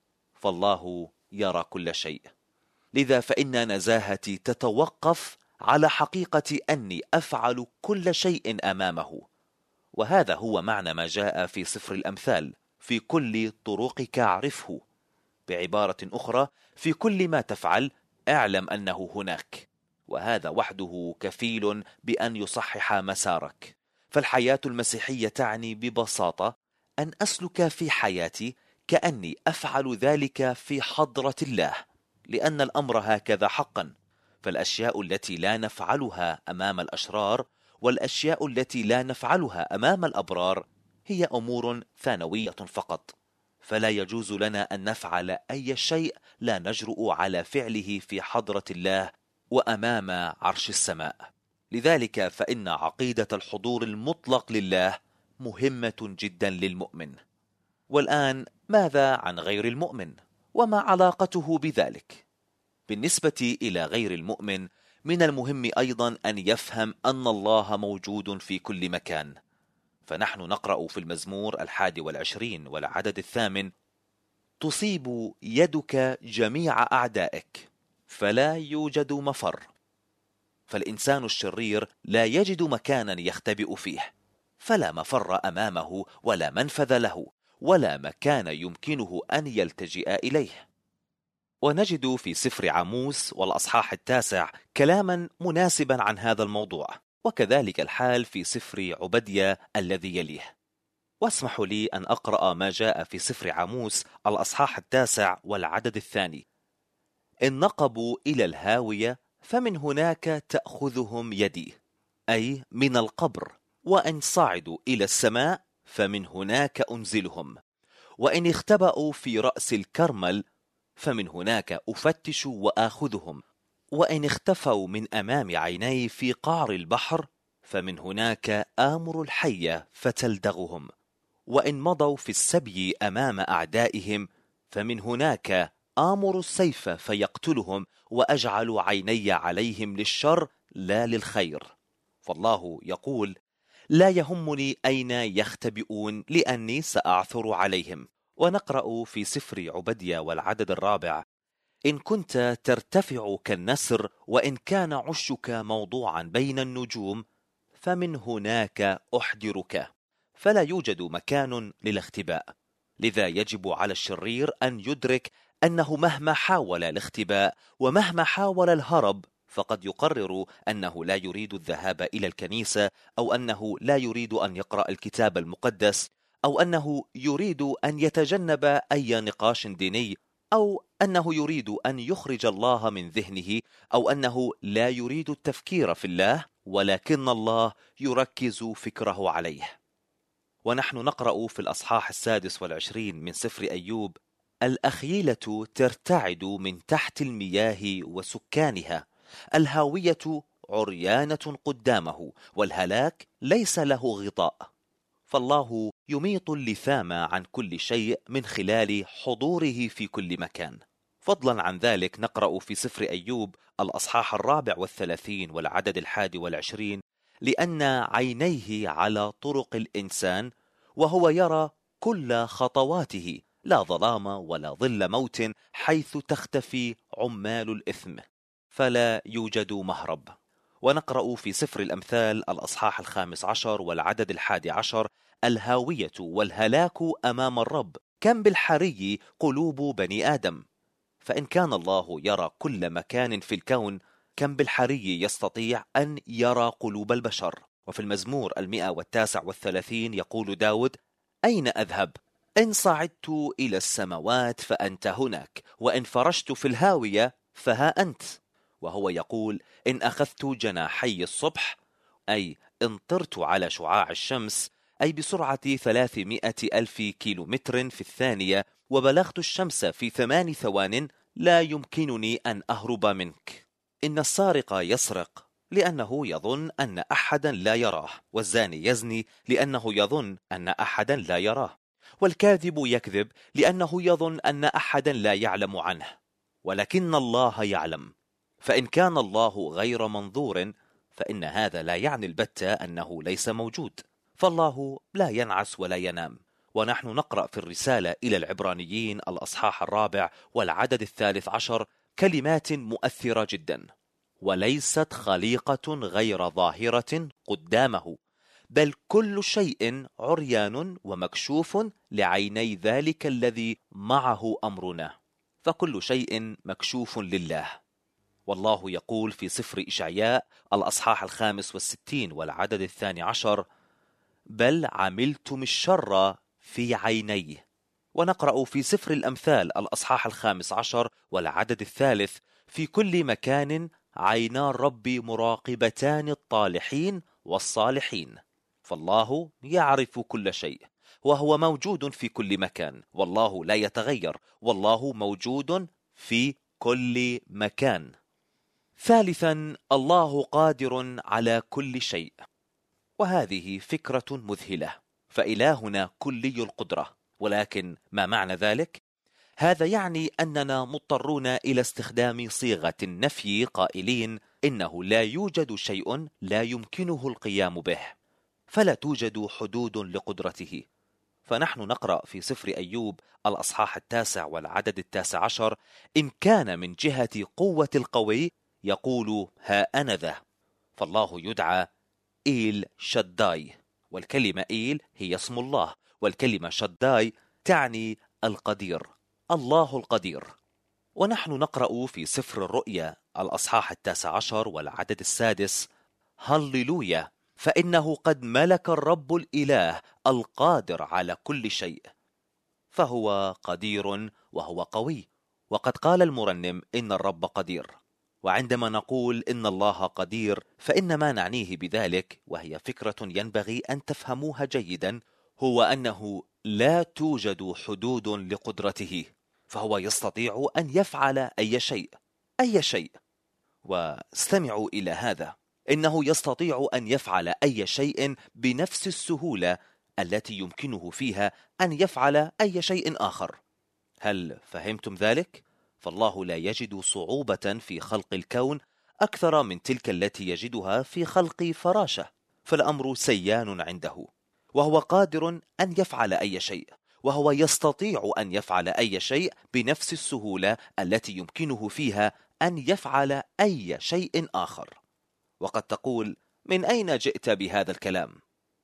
فالله يرى كل شيء. لذا فإن نزاهتي تتوقف على حقيقة أني أفعل كل شيء أمامه. وهذا هو معنى ما جاء في سفر الأمثال: في كل طرقك اعرفه. بعبارة أخرى، في كل ما تفعل اعلم أنه هناك، وهذا وحده كفيل بأن يصحح مسارك. فالحياة المسيحية تعني ببساطة أن أسلك في حياتي كأني أفعل ذلك في حضرة الله، لأن الأمر هكذا حقا. فالأشياء التي لا نفعلها أمام الأشرار والأشياء التي لا نفعلها أمام الأبرار هي أمور ثانوية فقط. فلا يجوز لنا أن نفعل أي شيء لا نجرؤ على فعله في حضرة الله وأمام عرش السماء. لذلك فإن عقيدة الحضور المطلق لله مهمة جدا للمؤمن. والآن ماذا عن غير المؤمن؟ وما علاقته بذلك؟ بالنسبة إلى غير المؤمن، من المهم أيضا أن يفهم أن الله موجود في كل مكان. فنحن نقرأ في المزمور 21 والعدد 8: تصيب يدك جميع أعدائك فلا يوجد مفر. فالإنسان الشرير لا يجد مكانا يختبئ فيه، فلا مفر أمامه ولا منفذ له ولا مكان يمكنه أن يلتجئ إليه. ونجد في سفر عاموس والأصحاح 9 كلاما مناسبا عن هذا الموضوع، وكذلك الحال في سفر عبدية الذي يليه. واسمحوا لي أن أقرأ ما جاء في سفر عاموس الأصحاح 9 والعدد 2: إن نقبوا إلى الهاوية فمن هناك تأخذهم يدي، أي من القبر، وإن صعدوا إلى السماء فمن هناك أنزلهم، وإن اختبأوا في رأس الكرمل فمن هناك أفتش وآخذهم، وإن اختفوا من أمام عيني في قعر البحر فمن هناك آمر الحية فتلدغهم، وإن مضوا في السبي أمام أعدائهم فمن هناك آمر السيف فيقتلهم، وأجعل عيني عليهم للشر لا للخير. فالله يقول: لا يهمني أين يختبئون لأني سأعثر عليهم. ونقرأ في سفر عبدية والعدد 4: إن كنت ترتفع كالنسر، وإن كان عشك موضوعا بين النجوم، فمن هناك أحضرك. فلا يوجد مكان للاختباء. لذا يجب على الشرير أن يدرك أنه مهما حاول الاختباء ومهما حاول الهرب، فقد يقرر أنه لا يريد الذهاب إلى الكنيسة، أو أنه لا يريد أن يقرأ الكتاب المقدس، أو أنه يريد أن يتجنب أي نقاش ديني، أو أنه يريد أن يخرج الله من ذهنه، أو أنه لا يريد التفكير في الله، ولكن الله يركز فكره عليه. ونحن نقرأ في الأصحاح 26 من سفر أيوب: الأخيلة ترتعد من تحت المياه وسكانها، الهاوية عريانة قدامه، والهلاك ليس له غطاء. فالله يميط اللثام عن كل شيء من خلال حضوره في كل مكان. فضلا عن ذلك نقرأ في سفر أيوب الأصحاح 34 والعدد 21: لأن عينيه على طرق الإنسان، وهو يرى كل خطواته، لا ظلام ولا ظل موت حيث تختفي عمال الإثم، فلا يوجد مهرب. ونقرأ في سفر الأمثال الأصحاح 15 والعدد 11: الهاوية والهلاك أمام الرب، كم بالحري قلوب بني آدم. فإن كان الله يرى كل مكان في الكون، كم بالحري يستطيع أن يرى قلوب البشر. وفي المزمور 139 يقول داود: أين أذهب؟ إن صعدت إلى السماوات فأنت هناك، وإن فرشت في الهاوية فها أنت. وهو يقول: إن أخذت جناحي الصبح، أي إن طرت على شعاع الشمس، أي بسرعة 300,000 كيلومتر في الثانية، وبلغت الشمس في 8 ثوان، لا يمكنني أن أهرب منك. إن السارق يسرق لأنه يظن أن أحدا لا يراه، والزاني يزني لأنه يظن أن أحدا لا يراه، والكاذب يكذب لأنه يظن أن أحدا لا يعلم عنه، ولكن الله يعلم. فإن كان الله غير منظور، فإن هذا لا يعني البتة أنه ليس موجود، فالله لا ينعس ولا ينام. ونحن نقرأ في الرسالة إلى العبرانيين الأصحاح 4 والعدد 13 كلمات مؤثرة جدا: وليست خليقة غير ظاهرة قدامه، بل كل شيء عريان ومكشوف لعيني ذلك الذي معه أمرنا، فكل شيء مكشوف لله. والله يقول في سفر إشعياء الأصحاح 65 والعدد 12: بل عملتم الشر في عينيه. ونقرأ في سفر الأمثال الأصحاح 15 والعدد 3: في كل مكان عينا الرب مراقبتان الطالحين والصالحين. فالله يعرف كل شيء، وهو موجود في كل مكان، والله لا يتغير، والله موجود في كل مكان. ثالثا، الله قادر على كل شيء، وهذه فكرة مذهلة، فإلهنا كلي القدرة. ولكن ما معنى ذلك؟ هذا يعني أننا مضطرون إلى استخدام صيغة النفي قائلين إنه لا يوجد شيء لا يمكنه القيام به، فلا توجد حدود لقدرته. فنحن نقرأ في سفر أيوب الأصحاح 9 والعدد 19: إن كان من جهة قوة القوي يقول ها أنا ذا. فالله يدعى إيل شداي، والكلمة إيل هي اسم الله، والكلمة شداي تعني القدير، الله القدير. ونحن نقرأ في سفر الرؤيا الأصحاح 19 والعدد 6: هللويا، فإنه قد ملك الرب الإله القادر على كل شيء. فهو قدير وهو قوي، وقد قال المرنم إن الرب قدير. وعندما نقول إن الله قدير، فإن ما نعنيه بذلك، وهي فكرة ينبغي أن تفهموها جيدا، هو أنه لا توجد حدود لقدرته، فهو يستطيع أن يفعل أي شيء، أي شيء. واستمعوا إلى هذا، إنه يستطيع أن يفعل أي شيء بنفس السهولة التي يمكنه فيها أن يفعل أي شيء آخر. هل فهمتم ذلك؟ فالله لا يجد صعوبة في خلق الكون أكثر من تلك التي يجدها في خلق فراشة، فالأمر سيان عنده، وهو قادر أن يفعل أي شيء، وهو يستطيع أن يفعل أي شيء بنفس السهولة التي يمكنه فيها أن يفعل أي شيء آخر. وقد تقول: من أين جئت بهذا الكلام؟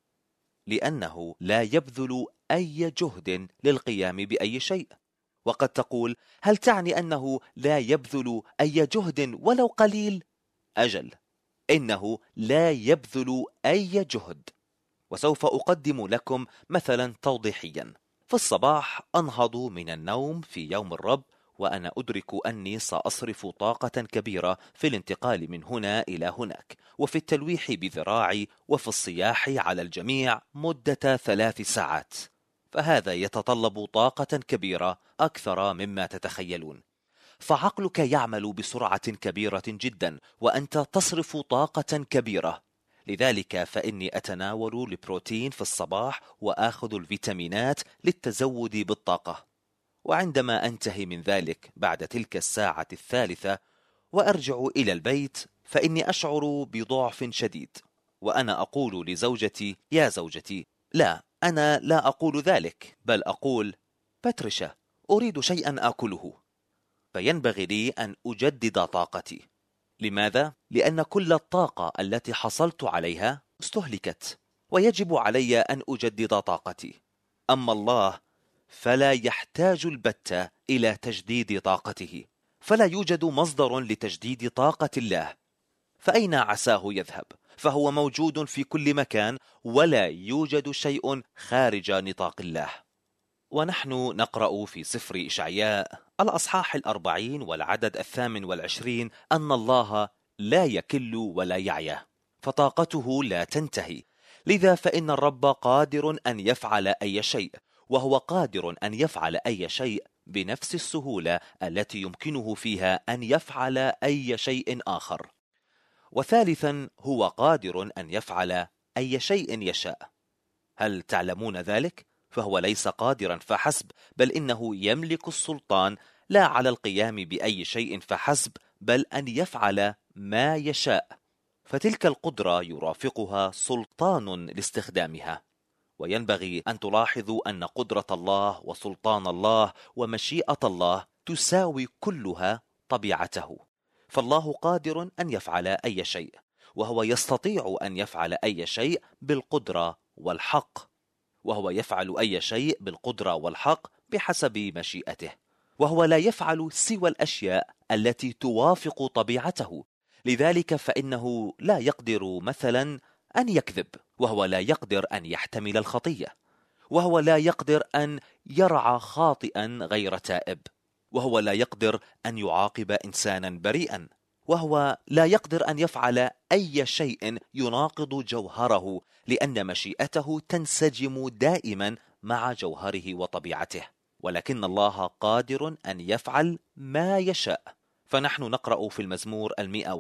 لأنه لا يبذل أي جهد للقيام بأي شيء. وقد تقول: هل تعني أنه لا يبذل أي جهد ولو قليل؟ أجل، إنه لا يبذل أي جهد. وسوف أقدم لكم مثلا توضيحيا. في الصباح أنهض من النوم في يوم الرب وأنا أدرك أني سأصرف طاقة كبيرة في الانتقال من هنا إلى هناك، وفي التلويح بذراعي، وفي الصياح على الجميع مدة 3 ساعات. فهذا يتطلب طاقة كبيرة أكثر مما تتخيلون. فعقلك يعمل بسرعة كبيرة جدا وأنت تصرف طاقة كبيرة. لذلك فإني أتناول البروتين في الصباح وآخذ الفيتامينات للتزود بالطاقة. وعندما أنتهي من ذلك بعد تلك الساعة الثالثة وأرجع إلى البيت، فإني أشعر بضعف شديد، وأنا أقول لزوجتي: يا زوجتي، لا، أنا لا أقول ذلك، بل أقول: باتريشا، أريد شيئا آكله. فينبغي لي أن أجدد طاقتي. لماذا؟ لأن كل الطاقة التي حصلت عليها استهلكت، ويجب علي أن أجدد طاقتي. أما الله فلا يحتاج البتة إلى تجديد طاقته، فلا يوجد مصدر لتجديد طاقة الله. فأين عساه يذهب؟ فهو موجود في كل مكان، ولا يوجد شيء خارج نطاق الله. ونحن نقرأ في سفر إشعياء الأصحاح 40 والعدد 28 أن الله لا يكل ولا يعيا، فطاقته لا تنتهي. لذا فإن الرب قادر أن يفعل أي شيء، وهو قادر أن يفعل أي شيء بنفس السهولة التي يمكنه فيها أن يفعل أي شيء آخر. وثالثا، هو قادر أن يفعل أي شيء يشاء. هل تعلمون ذلك؟ فهو ليس قادرا فحسب، بل إنه يملك السلطان لا على القيام بأي شيء فحسب، بل أن يفعل ما يشاء. فتلك القدرة يرافقها سلطان لاستخدامها. وينبغي أن تلاحظوا أن قدرة الله وسلطان الله ومشيئة الله تساوي كلها طبيعته. فالله قادر أن يفعل أي شيء، وهو يستطيع أن يفعل أي شيء بالقدرة والحق، وهو يفعل أي شيء بالقدرة والحق بحسب مشيئته، وهو لا يفعل سوى الأشياء التي توافق طبيعته. لذلك فإنه لا يقدر مثلا أن يكذب، وهو لا يقدر أن يحتمل الخطية، وهو لا يقدر أن يرعى خاطئا غير تائب، وهو لا يقدر أن يعاقب إنسانا بريئا، وهو لا يقدر أن يفعل أي شيء يناقض جوهره، لأن مشيئته تنسجم دائما مع جوهره وطبيعته. ولكن الله قادر أن يفعل ما يشاء. فنحن نقرأ في المزمور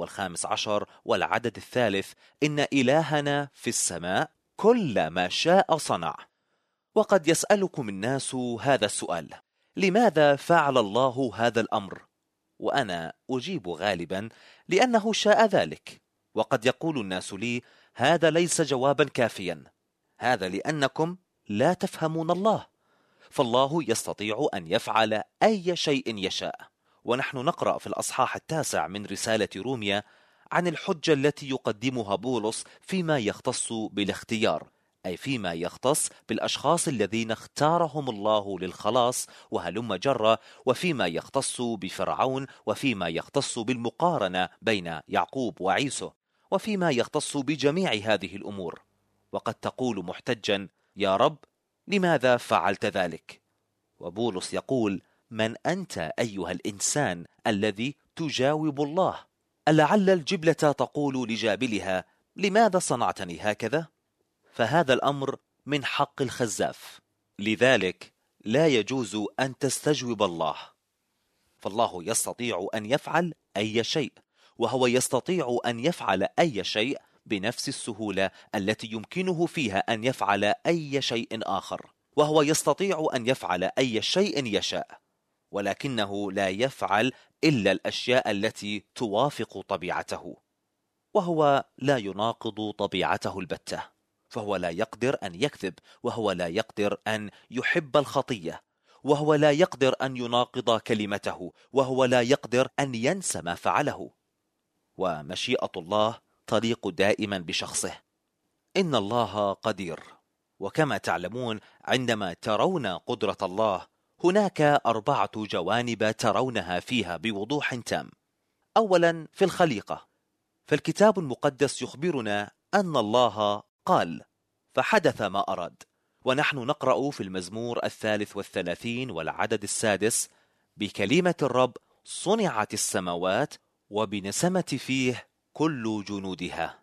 115 والعدد 3: إن إلهنا في السماء كل ما شاء صنع. وقد يسألكم الناس هذا السؤال: لماذا فعل الله هذا الأمر؟ وأنا أجيب غالبا: لأنه شاء ذلك. وقد يقول الناس لي: هذا ليس جوابا كافيا. هذا لأنكم لا تفهمون الله. فالله يستطيع أن يفعل أي شيء يشاء. ونحن نقرأ في الأصحاح 9 من رسالة روميا عن الحجة التي يقدمها بولس فيما يختص بالاختيار، أي فيما يختص بالأشخاص الذين اختارهم الله للخلاص وهلم جرة، وفيما يختص بفرعون، وفيما يختص بالمقارنة بين يعقوب وعيسو، وفيما يختص بجميع هذه الأمور. وقد تقول محتجا: يا رب، لماذا فعلت ذلك؟ وبولس يقول: من أنت أيها الإنسان الذي تجاوب الله؟ ألعل الجبلة تقول لجابلها: لماذا صنعتني هكذا؟ فهذا الأمر من حق الخزاف، لذلك لا يجوز أن تستجوب الله. فالله يستطيع أن يفعل أي شيء، وهو يستطيع أن يفعل أي شيء بنفس السهولة التي يمكنه فيها أن يفعل أي شيء آخر، وهو يستطيع أن يفعل أي شيء يشاء، ولكنه لا يفعل إلا الأشياء التي توافق طبيعته، وهو لا يناقض طبيعته البتة. فهو لا يقدر أن يكذب، وهو لا يقدر أن يحب الخطية، وهو لا يقدر أن يناقض كلمته، وهو لا يقدر أن ينسى ما فعله. ومشيئة الله تليق دائما بشخصه. إن الله قدير. وكما تعلمون، عندما ترون قدرة الله هناك 4 جوانب ترونها فيها بوضوح تام. أولا، في الخليقة، فالكتاب المقدس يخبرنا أن الله قال فحدث ما أراد. ونحن نقرأ في المزمور 33 والعدد 6: بكلمة الرب صنعت السماوات، وبنسمة فيه كل جنودها.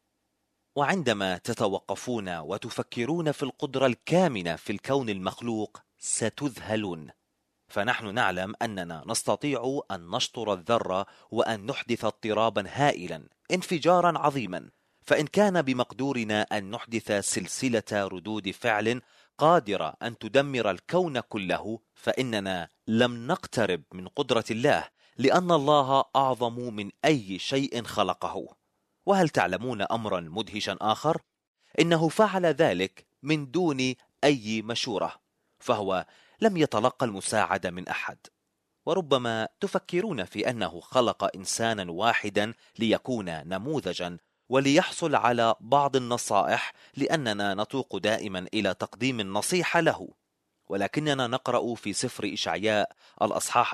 وعندما تتوقفون وتفكرون في القدرة الكامنة في الكون المخلوق ستذهلون. فنحن نعلم أننا نستطيع أن نشطر الذرة وأن نحدث اضطرابا هائلا، انفجارا عظيما. فإن كان بمقدورنا أن نحدث سلسلة ردود فعل قادرة أن تدمر الكون كله، فإننا لم نقترب من قدرة الله، لأن الله أعظم من أي شيء خلقه. وهل تعلمون أمرا مدهشا آخر؟ إنه فعل ذلك من دون أي مشورة، فهو لم يتلقى المساعدة من أحد. وربما تفكرون في أنه خلق إنسانا واحدا ليكون نموذجا وليحصل على بعض النصائح، لأننا نتوق دائما إلى تقديم النصيحة له. ولكننا نقرأ في سفر إشعياء الأصحاح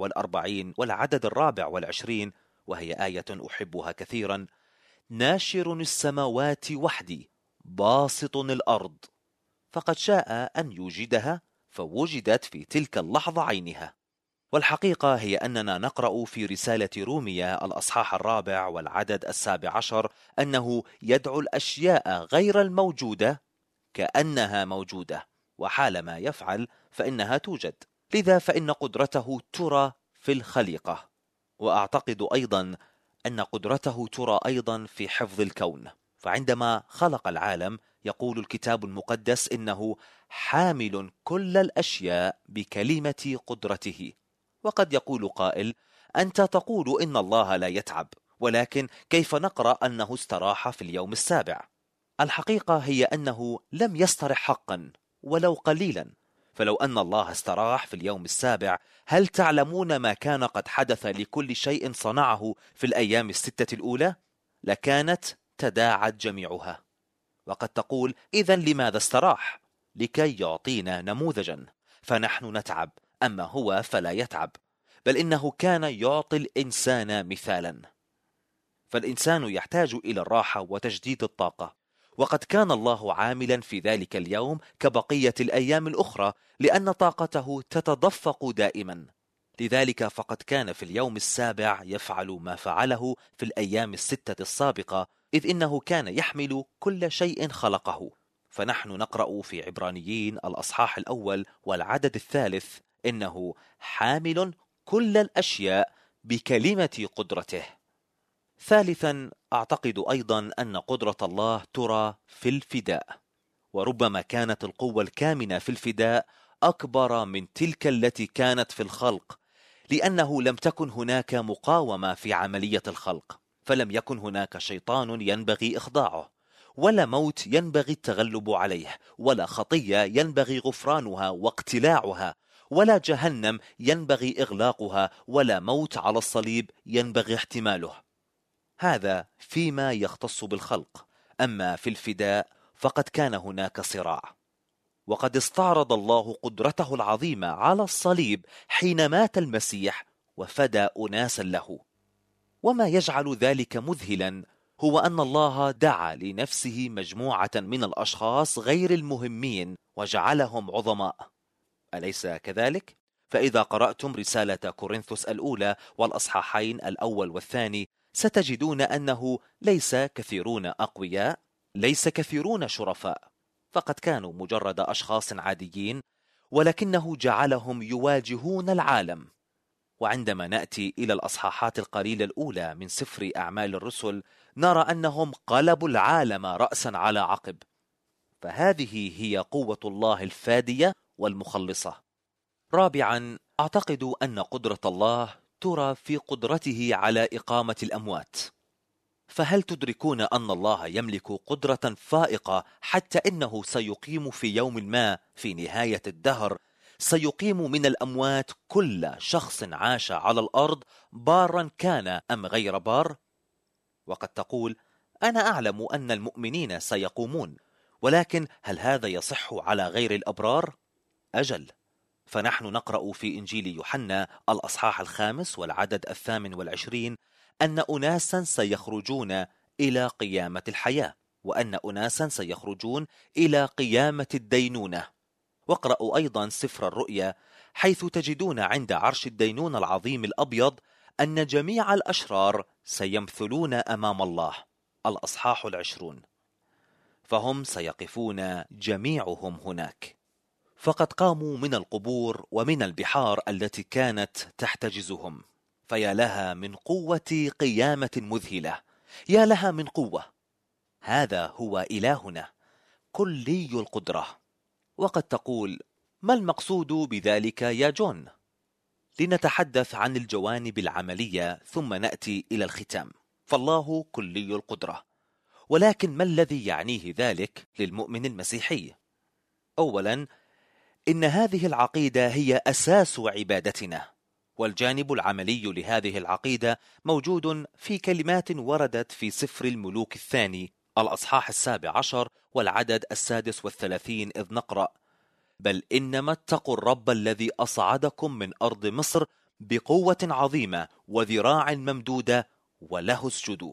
44 والعدد 24، وهي آية أحبها كثيرا: ناشر السماوات وحدي، باسط الأرض. فقد شاء أن يوجدها، فوجدت في تلك اللحظة عينها. والحقيقة هي أننا نقرأ في رسالة روميا الأصحاح 4 والعدد 17 أنه يدعو الأشياء غير الموجودة كأنها موجودة، وحالما يفعل فإنها توجد. لذا فإن قدرته ترى في الخليقة. وأعتقد أيضا أن قدرته ترى أيضا في حفظ الكون. فعندما خلق العالم يقول الكتاب المقدس إنه حامل كل الأشياء بكلمة قدرته. وقد يقول قائل: أنت تقول إن الله لا يتعب، ولكن كيف نقرأ أنه استراح في اليوم السابع؟ الحقيقة هي أنه لم يسترح حقا ولو قليلا. فلو أن الله استراح في اليوم السابع، هل تعلمون ما كان قد حدث لكل شيء صنعه في الأيام 6 الأولى؟ لكانت تداعت جميعها. وقد تقول: إذن لماذا استراح؟ لكي يعطينا نموذجا. فنحن نتعب، أما هو فلا يتعب، بل إنه كان يعطي الإنسان مثالا. فالإنسان يحتاج إلى الراحة وتجديد الطاقة، وقد كان الله عاملا في ذلك اليوم كبقية الأيام الأخرى، لأن طاقته تتدفق دائما. لذلك فقد كان في اليوم السابع يفعل ما فعله في الأيام 6 السابقة، إذ إنه كان يحمل كل شيء خلقه. فنحن نقرأ في عبرانيين الأصحاح 1 والعدد 3: إنه حامل كل الأشياء بكلمة قدرته. ثالثا، أعتقد أيضا أن قدرة الله ترى في الفداء. وربما كانت القوة الكامنة في الفداء أكبر من تلك التي كانت في الخلق، لأنه لم تكن هناك مقاومة في عملية الخلق. فلم يكن هناك شيطان ينبغي إخضاعه، ولا موت ينبغي التغلب عليه، ولا خطية ينبغي غفرانها واقتلاعها، ولا جهنم ينبغي إغلاقها، ولا موت على الصليب ينبغي احتماله. هذا فيما يختص بالخلق. أما في الفداء فقد كان هناك صراع، وقد استعرض الله قدرته العظيمة على الصليب حين مات المسيح وفدى أناسا له. وما يجعل ذلك مذهلا هو أن الله دعا لنفسه مجموعة من الأشخاص غير المهمين وجعلهم عظماء. أليس كذلك؟ فإذا قرأتم رسالة كورنثوس الأولى والأصحاحين 1 والثاني ستجدون أنه ليس كثيرون أقوياء، ليس كثيرون شرفاء، فقد كانوا مجرد أشخاص عاديين، ولكنه جعلهم يواجهون العالم. وعندما نأتي إلى الأصحاحات القليلة الأولى من سفر أعمال الرسل نرى أنهم قلبوا العالم رأسا على عقب. فهذه هي قوة الله الفادية والمخلصة. رابعا، أعتقد أن قدرة الله ترى في قدرته على إقامة الأموات. فهل تدركون أن الله يملك قدرة فائقة حتى إنه سيقيم في يوم ما في نهاية الدهر، سيقيم من الأموات كل شخص عاش على الأرض بارا كان أم غير بار؟ وقد تقول: أنا أعلم أن المؤمنين سيقومون، ولكن هل هذا يصح على غير الأبرار؟ أجل، فنحن نقرأ في إنجيل يوحنا الأصحاح 5 والعدد 28 أن أناسا سيخرجون إلى قيامة الحياة، وأن أناسا سيخرجون إلى قيامة الدينونة. واقرأوا أيضا سفر الرؤيا، حيث تجدون عند عرش الدينون العظيم الأبيض أن جميع الأشرار سيمثلون أمام الله، الأصحاح 20، فهم سيقفون جميعهم هناك، فقد قاموا من القبور ومن البحار التي كانت تحتجزهم. فيا لها من قوة قيامة مذهلة، يا لها من قوة. هذا هو إلهنا كلي القدرة. وقد تقول: ما المقصود بذلك يا جون؟ لنتحدث عن الجوانب العملية ثم نأتي إلى الختام. فالله كلي القدرة، ولكن ما الذي يعنيه ذلك للمؤمن المسيحي؟ أولا، إن هذه العقيدة هي أساس عبادتنا، والجانب العملي لهذه العقيدة موجود في كلمات وردت في سفر الملوك الثاني الأصحاح 17 والعدد 36، إذ نقرأ: بل إنما اتقوا الرب الذي أصعدكم من أرض مصر بقوة عظيمة وذراع ممدودة وله اسجدوا.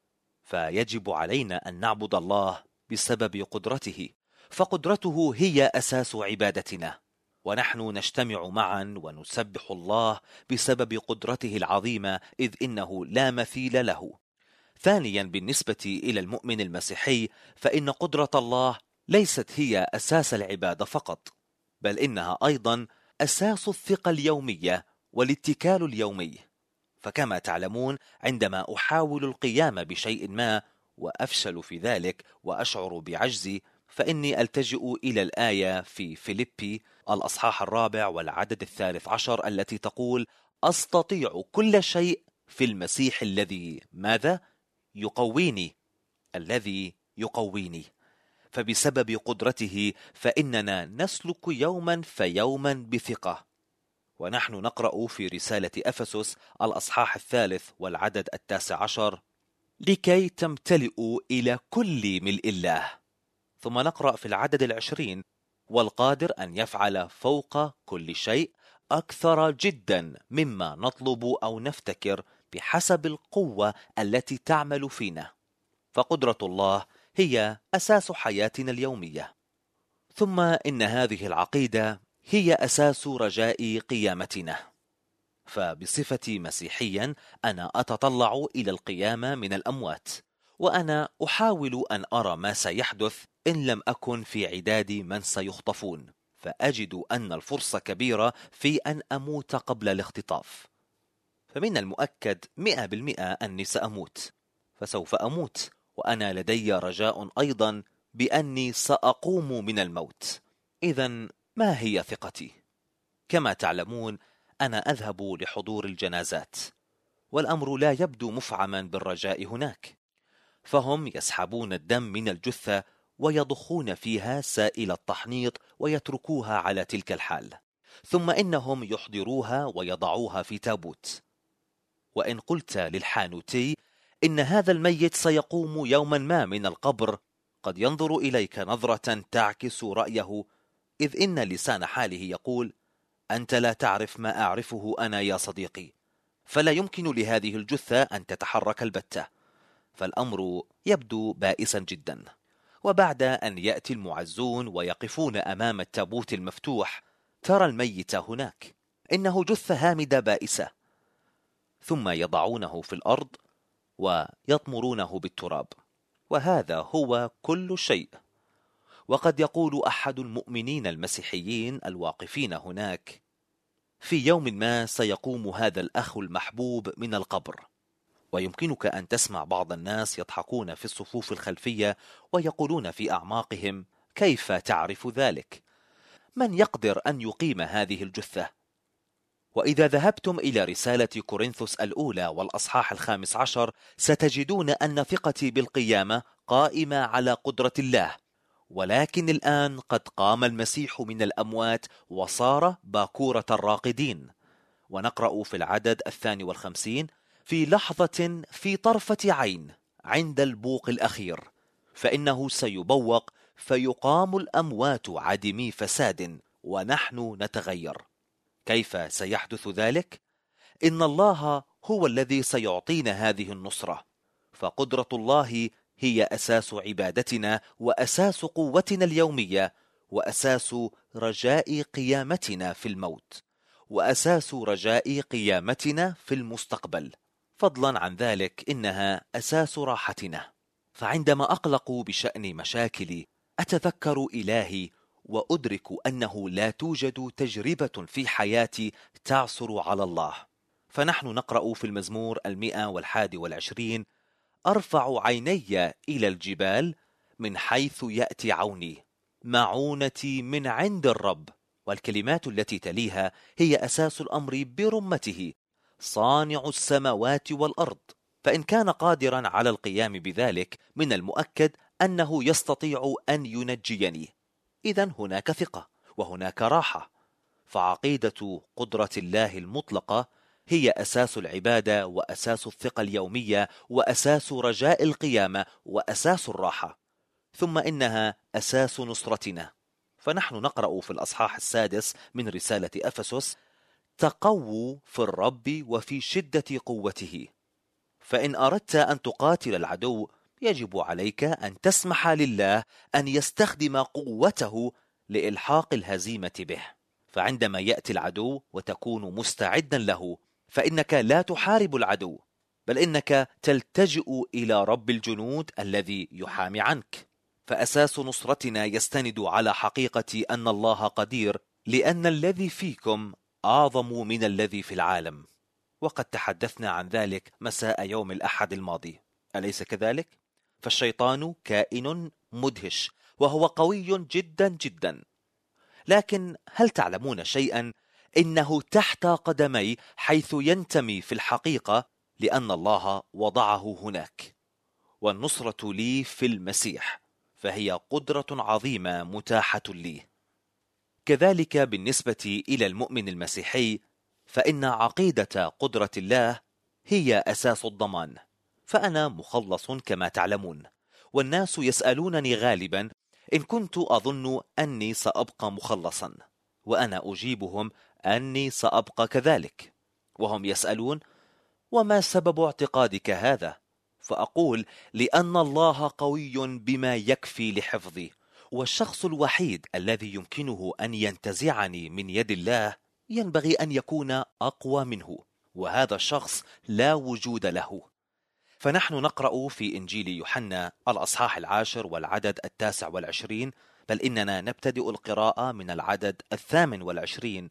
فيجب علينا أن نعبد الله بسبب قدرته، فقدرته هي أساس عبادتنا، ونحن نجتمع معا ونسبح الله بسبب قدرته العظيمة، إذ إنه لا مثيل له. ثانيا، بالنسبة إلى المؤمن المسيحي، فإن قدرة الله ليست هي أساس العبادة فقط، بل إنها أيضا أساس الثقة اليومية والاتكال اليومي. فكما تعلمون، عندما أحاول القيام بشيء ما وأفشل في ذلك وأشعر بعجزي، فإني ألتجئ إلى الآية في فيليبي الأصحاح 4 والعدد 13 التي تقول: أستطيع كل شيء في المسيح الذي ماذا؟ يقويني، الذي يقويني. فبسبب قدرته فإننا نسلك يوما فيوما بثقة. ونحن نقرأ في رسالة أفسس الأصحاح 3 والعدد 19: لكي تمتلئوا إلى كل ملء الله. ثم نقرأ في العدد 20: والقادر أن يفعل فوق كل شيء أكثر جدا مما نطلب أو نفتكر بحسب القوة التي تعمل فينا. فقدرة الله هي أساس حياتنا اليومية. ثم إن هذه العقيدة هي أساس رجاء قيامتنا. فبصفتي مسيحيا أنا أتطلع إلى القيامة من الأموات، وأنا أحاول أن أرى ما سيحدث إن لم أكن في عداد من سيخطفون، فأجد أن الفرصة كبيرة في أن أموت قبل الاختطاف. فمن المؤكد 100% أني سأموت، فسوف أموت، وأنا لدي رجاء أيضا بأني سأقوم من الموت. إذن ما هي ثقتي؟ كما تعلمون، أنا أذهب لحضور الجنازات، والأمر لا يبدو مفعما بالرجاء هناك، فهم يسحبون الدم من الجثة ويضخون فيها سائل التحنيط ويتركوها على تلك الحال، ثم إنهم يحضروها ويضعوها في تابوت. وإن قلت للحانوتي إن هذا الميت سيقوم يوما ما من القبر، قد ينظر إليك نظرة تعكس رأيه، إذ إن لسان حاله يقول: أنت لا تعرف ما أعرفه أنا يا صديقي، فلا يمكن لهذه الجثة أن تتحرك البتة. فالأمر يبدو بائسا جدا. وبعد أن يأتي المعزون ويقفون أمام التابوت المفتوح، ترى الميت هناك، إنه جثة هامدة بائسة، ثم يضعونه في الأرض ويطمرونه بالتراب، وهذا هو كل شيء. وقد يقول أحد المؤمنين المسيحيين الواقفين هناك: في يوم ما سيقوم هذا الأخ المحبوب من القبر. ويمكنك أن تسمع بعض الناس يضحكون في الصفوف الخلفية ويقولون في أعماقهم: كيف تعرف ذلك؟ من يقدر أن يقيم هذه الجثة؟ وإذا ذهبتم إلى رسالة كورنثوس الأولى والأصحاح 15 ستجدون أن ثقتي بالقيامة قائمة على قدرة الله، ولكن الآن قد قام المسيح من الأموات وصار باكورة الراقدين. ونقرأ في العدد 52: في لحظة في طرفة عين عند البوق الأخير فإنه سيبوق فيقام الأموات عدمي فساد ونحن نتغير. كيف سيحدث ذلك؟ إن الله هو الذي سيعطينا هذه النصرة، فقدرة الله هي أساس عبادتنا وأساس قوتنا اليومية وأساس رجاء قيامتنا في الموت وأساس رجاء قيامتنا في المستقبل، فضلا عن ذلك إنها أساس راحتنا. فعندما أقلق بشأن مشاكلي أتذكر إلهي وأدرك أنه لا توجد تجربة في حياتي تعثر على الله. فنحن نقرأ في المزمور 121: أرفع عيني إلى الجبال من حيث يأتي عوني، معونتي من عند الرب. والكلمات التي تليها هي أساس الأمر برمته: صانع السماوات والأرض. فإن كان قادرا على القيام بذلك من المؤكد أنه يستطيع أن ينجيني. إذن هناك ثقة وهناك راحة. فعقيدة قدرة الله المطلقة هي أساس العبادة وأساس الثقة اليومية وأساس رجاء القيامة وأساس الراحة، ثم إنها أساس نصرتنا. فنحن نقرأ في الأصحاح 6 من رسالة أفسس: تقووا في الرب وفي شدة قوته. فإن أردت أن تقاتل العدو يجب عليك أن تسمح لله أن يستخدم قوته لإلحاق الهزيمة به. فعندما يأتي العدو وتكون مستعدا له فإنك لا تحارب العدو، بل إنك تلتجئ إلى رب الجنود الذي يحامي عنك. فأساس نصرتنا يستند على حقيقة أن الله قدير، لأن الذي فيكم أعظم من الذي في العالم. وقد تحدثنا عن ذلك مساء يوم الأحد الماضي، أليس كذلك؟ فالشيطان كائن مدهش وهو قوي جدا جدا، لكن هل تعلمون شيئا؟ إنه تحت قدمي حيث ينتمي في الحقيقة، لأن الله وضعه هناك. والنصرة لي في المسيح، فهي قدرة عظيمة متاحة لي. كذلك بالنسبة إلى المؤمن المسيحي، فإن عقيدة قدرة الله هي أساس الضمان. فأنا مخلص كما تعلمون، والناس يسألونني غالبا إن كنت أظن أني سأبقى مخلصا، وأنا أجيبهم أني سأبقى كذلك. وهم يسألون: وما سبب اعتقادك هذا؟ فأقول: لأن الله قوي بما يكفي لحفظي، والشخص الوحيد الذي يمكنه أن ينتزعني من يد الله ينبغي أن يكون أقوى منه، وهذا الشخص لا وجود له. فنحن نقرأ في إنجيل يوحنا الأصحاح 10 والعدد 29، بل إننا نبتدئ القراءة من العدد 28: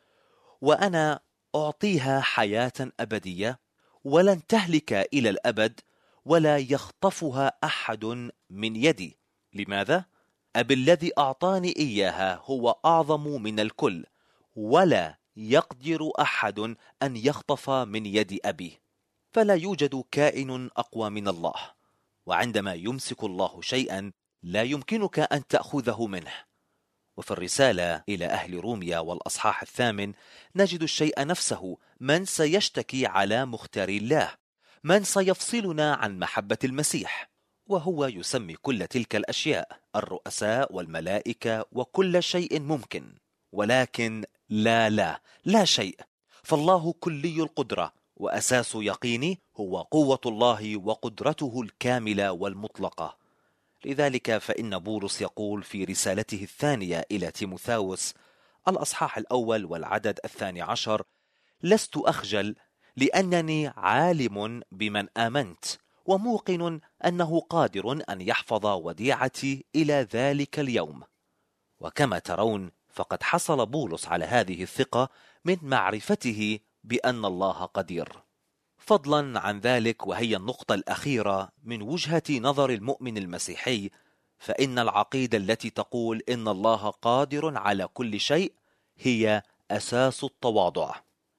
وأنا أعطيها حياة أبدية ولن تهلك إلى الأبد ولا يخطفها أحد من يدي. لماذا؟ أبي الذي أعطاني إياها هو أعظم من الكل، ولا يقدر أحد أن يخطف من يد أبي. فلا يوجد كائن أقوى من الله، وعندما يمسك الله شيئا لا يمكنك أن تأخذه منه. وفي الرسالة إلى أهل روميا والأصحاح 8 نجد الشيء نفسه: من سيشتكي على مختار الله؟ من سيفصلنا عن محبة المسيح؟ وهو يسمي كل تلك الأشياء: الرؤساء والملائكة وكل شيء ممكن. ولكن لا شيء، فالله كلي القدرة، وأساس يقيني هو قوة الله وقدرته الكاملة والمطلقة. لذلك فإن بولس يقول في رسالته الثانية إلى تيموثاوس الأصحاح 1 والعدد 12: لست أخجل، لأنني عالم بمن آمنت، وموقن أنه قادر أن يحفظ وديعتي إلى ذلك اليوم. وكما ترون فقد حصل بولس على هذه الثقة من معرفته بأن الله قدير. فضلا عن ذلك، وهي النقطة الأخيرة من وجهة نظر المؤمن المسيحي، فإن العقيدة التي تقول إن الله قادر على كل شيء هي أساس التواضع.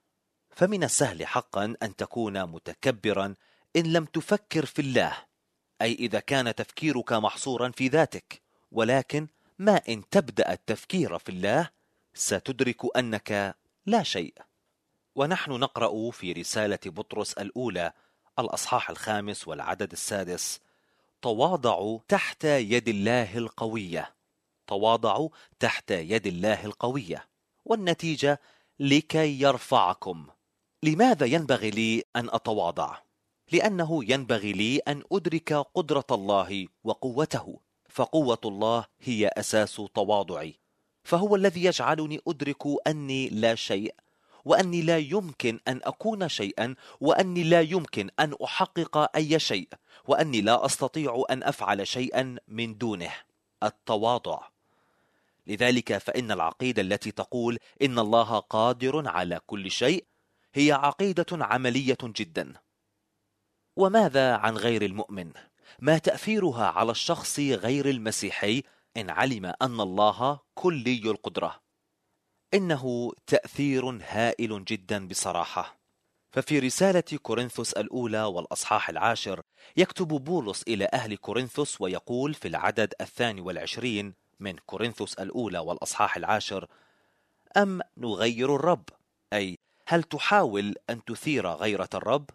فمن السهل حقا أن تكون متكبرا إن لم تفكر في الله، أي إذا كان تفكيرك محصورا في ذاتك. ولكن ما إن تبدأ التفكير في الله ستدرك أنك لا شيء. ونحن نقرأ في رسالة بطرس الأولى الأصحاح 5 والعدد 6: تواضعوا تحت يد الله القوية. تواضعوا تحت يد الله القوية، والنتيجة لكي يرفعكم. لماذا ينبغي لي أن أتواضع؟ لأنه ينبغي لي أن أدرك قدرة الله وقوته، فقوة الله هي أساس تواضعي، فهو الذي يجعلني أدرك أني لا شيء، وأني لا يمكن أن أكون شيئا، وأني لا يمكن أن أحقق أي شيء، وأني لا أستطيع أن أفعل شيئا من دونه. التواضع. لذلك فإن العقيدة التي تقول إن الله قادر على كل شيء هي عقيدة عملية جدا. وماذا عن غير المؤمن؟ ما تأثيرها على الشخص غير المسيحي إن علم أن الله كلي القدرة؟ إنه تأثير هائل جدا بصراحة. ففي رسالة كورنثوس الأولى والأصحاح 10 يكتب بولس إلى أهل كورنثوس ويقول في العدد 22 من كورنثوس الأولى والأصحاح 10: أم نغير الرب؟ أي هل تحاول أن تثير غيرة الرب؟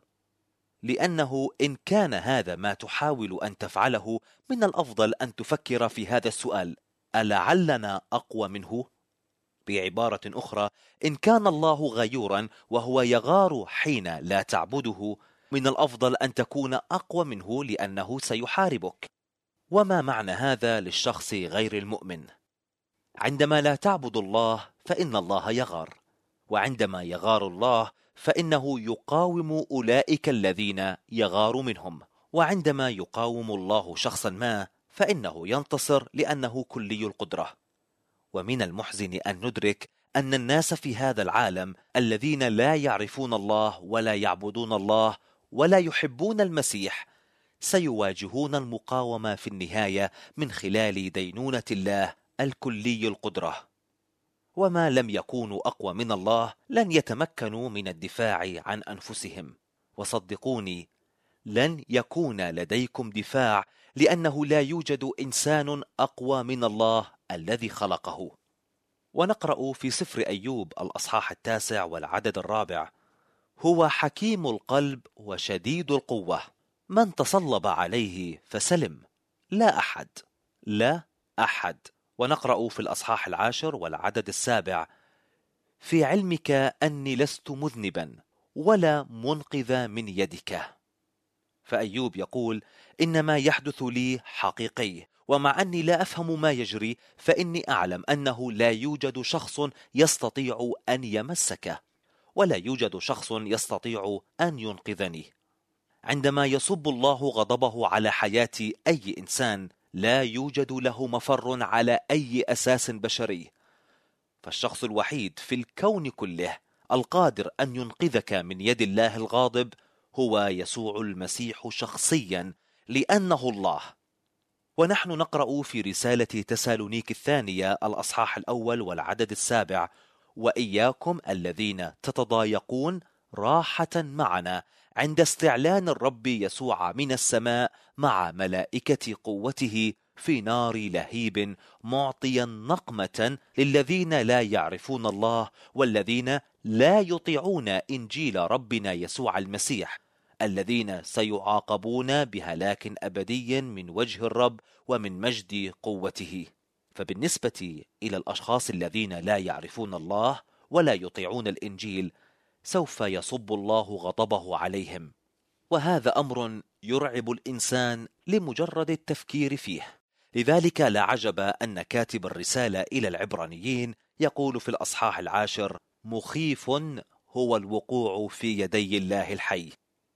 لأنه إن كان هذا ما تحاول أن تفعله، من الأفضل أن تفكر في هذا السؤال: ألعلنا أقوى منه؟ بعبارة أخرى، إن كان الله غيورا وهو يغار حين لا تعبده، من الأفضل أن تكون أقوى منه لأنه سيحاربك. وما معنى هذا للشخص غير المؤمن؟ عندما لا تعبد الله فإن الله يغار، وعندما يغار الله فإنه يقاوم أولئك الذين يغار منهم، وعندما يقاوم الله شخصا ما فإنه ينتصر لأنه كلي القدرة. ومن المحزن أن ندرك أن الناس في هذا العالم الذين لا يعرفون الله ولا يعبدون الله ولا يحبون المسيح سيواجهون المقاومة في النهاية من خلال دينونة الله الكلي القدرة. وما لم يكونوا أقوى من الله لن يتمكنوا من الدفاع عن أنفسهم. وصدقوني، لن يكون لديكم دفاع، لأنه لا يوجد إنسان أقوى من الله الذي خلقه. ونقرأ في سفر أيوب الأصحاح 9 والعدد 4: هو حكيم القلب وشديد القوة، من تصلب عليه فسلم، لا أحد، لا أحد. ونقرأ في الأصحاح 10 والعدد 7: في علمك أني لست مذنبا ولا منقذ من يدك. فأيوب يقول: إن ما يحدث لي حقيقي، ومع أني لا أفهم ما يجري فإني أعلم أنه لا يوجد شخص يستطيع أن يمسك، ولا يوجد شخص يستطيع أن ينقذني. عندما يصب الله غضبه على حياة أي إنسان لا يوجد له مفر على أي أساس بشري، فالشخص الوحيد في الكون كله القادر أن ينقذك من يد الله الغاضب هو يسوع المسيح شخصيا، لأنه الله. ونحن نقرأ في رسالة تسالونيك الثانية الأصحاح 1 والعدد 7: وإياكم الذين تتضايقون راحة معنا عند استعلان الرب يسوع من السماء مع ملائكة قوته في نار لهيب، معطيا نقمة للذين لا يعرفون الله والذين لا يطيعون إنجيل ربنا يسوع المسيح، الذين سيعاقبون بهلاك أبدي من وجه الرب ومن مجد قوته. فبالنسبة إلى الأشخاص الذين لا يعرفون الله ولا يطيعون الإنجيل سوف يصب الله غضبه عليهم، وهذا أمر يرعب الإنسان لمجرد التفكير فيه. لذلك لا عجب أن كاتب الرسالة إلى العبرانيين يقول في الأصحاح 10: مخيف هو الوقوع في يدي الله الحي.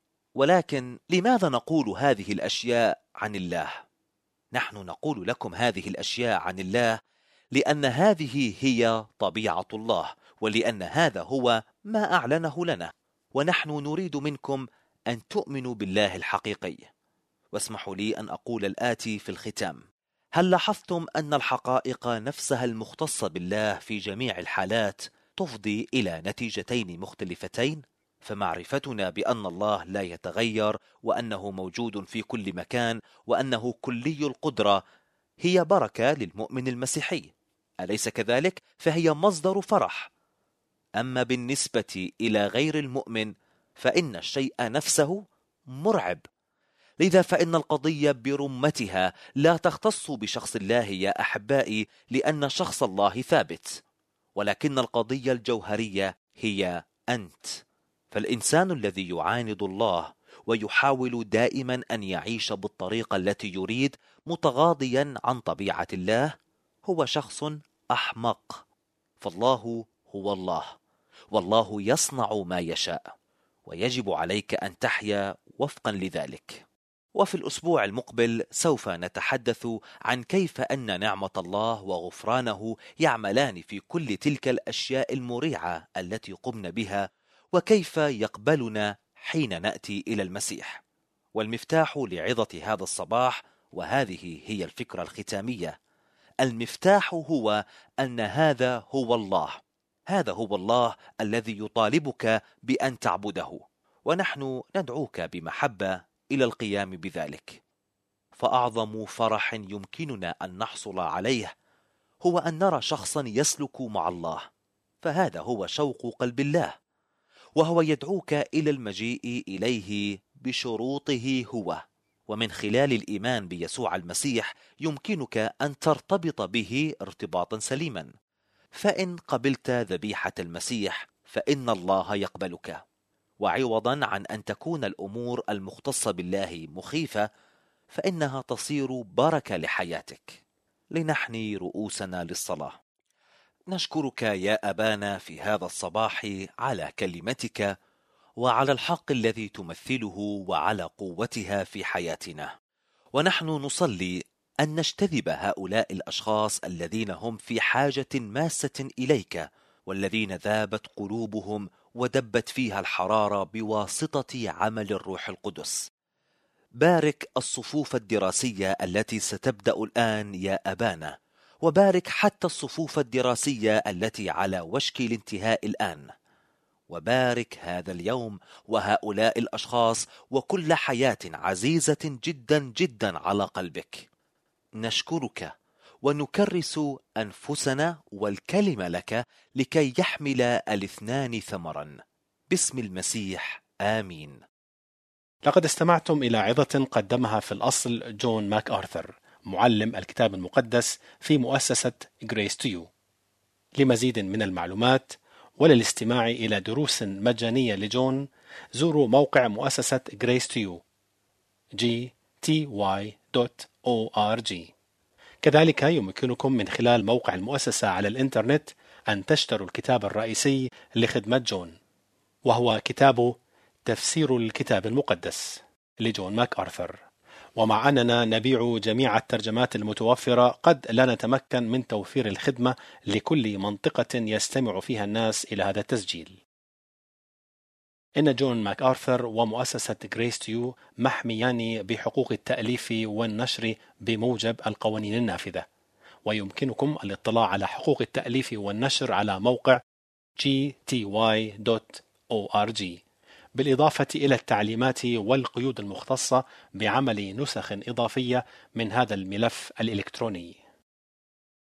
ولكن لماذا نقول هذه الأشياء عن الله؟ نحن نقول لكم هذه الأشياء عن الله لأن هذه هي طبيعة الله، ولأن هذا هو ما أعلنه لنا، ونحن نريد منكم أن تؤمنوا بالله الحقيقي. واسمحوا لي أن أقول الآتي في الختام: هل لاحظتم أن الحقائق نفسها المختصة بالله في جميع الحالات تفضي إلى نتيجتين مختلفتين؟ فمعرفتنا بأن الله لا يتغير وأنه موجود في كل مكان وأنه كلي القدرة هي بركة للمؤمن المسيحي، أليس كذلك؟ فهي مصدر فرح. أما بالنسبة إلى غير المؤمن فإن الشيء نفسه مرعب. لذا فإن القضية برمتها لا تختص بشخص الله يا أحبائي، لأن شخص الله ثابت، ولكن القضية الجوهرية هي أنت. فالإنسان الذي يعاند الله ويحاول دائما أن يعيش بالطريقة التي يريد متغاضيا عن طبيعة الله هو شخص أحمق. فالله هو الله، والله يصنع ما يشاء، ويجب عليك أن تحيا وفقا لذلك. وفي الأسبوع المقبل سوف نتحدث عن كيف أن نعمة الله وغفرانه يعملان في كل تلك الأشياء المريعة التي قمنا بها، وكيف يقبلنا حين نأتي إلى المسيح. والمفتاح لعظة هذا الصباح، وهذه هي الفكرة الختامية، المفتاح هو أن هذا هو الله، هذا هو الله الذي يطالبك بأن تعبده، ونحن ندعوك بمحبة إلى القيام بذلك. فأعظم فرح يمكننا أن نحصل عليه هو أن نرى شخصا يسلك مع الله، فهذا هو شوق قلب الله، وهو يدعوك إلى المجيء إليه بشروطه هو. ومن خلال الإيمان بيسوع المسيح يمكنك أن ترتبط به ارتباطا سليما. فإن قبلت ذبيحة المسيح فإن الله يقبلك، وعوضا عن أن تكون الأمور المختصة بالله مخيفة فإنها تصير بركة لحياتك. لنحني رؤوسنا للصلاة. نشكرك يا أبانا في هذا الصباح على كلمتك وعلى الحق الذي تمثله وعلى قوتها في حياتنا، ونحن نصلي أن نجتذب هؤلاء الأشخاص الذين هم في حاجة ماسة إليك، والذين ذابت قلوبهم ودبت فيها الحرارة بواسطة عمل الروح القدس. بارك الصفوف الدراسية التي ستبدأ الآن يا أبانا، وبارك حتى الصفوف الدراسية التي على وشك الانتهاء الآن، وبارك هذا اليوم وهؤلاء الأشخاص وكل حياة عزيزة جدا جدا على قلبك. نشكرك ونكرس أنفسنا والكلمة لك لكي يحمل الاثنان ثمرا، باسم المسيح آمين. لقد استمعتم إلى عظة قدمها في الأصل جون ماك آرثر، معلم الكتاب المقدس في مؤسسة Grace to You. لمزيد من المعلومات وللاستماع إلى دروس مجانية لجون زوروا موقع مؤسسة Grace to You gty.org. كذلك يمكنكم من خلال موقع المؤسسة على الإنترنت أن تشتروا الكتاب الرئيسي لخدمة جون، وهو كتاب تفسير الكتاب المقدس لجون ماك آرثر. ومع أننا نبيع جميع الترجمات المتوفرة قد لا نتمكن من توفير الخدمة لكل منطقة يستمع فيها الناس إلى هذا التسجيل. إن جون ماك آرثر ومؤسسة Grace to You محميان بحقوق التأليف والنشر بموجب القوانين النافذة، ويمكنكم الاطلاع على حقوق التأليف والنشر على موقع gty.org، بالإضافة إلى التعليمات والقيود المختصة بعمل نسخ إضافية من هذا الملف الإلكتروني.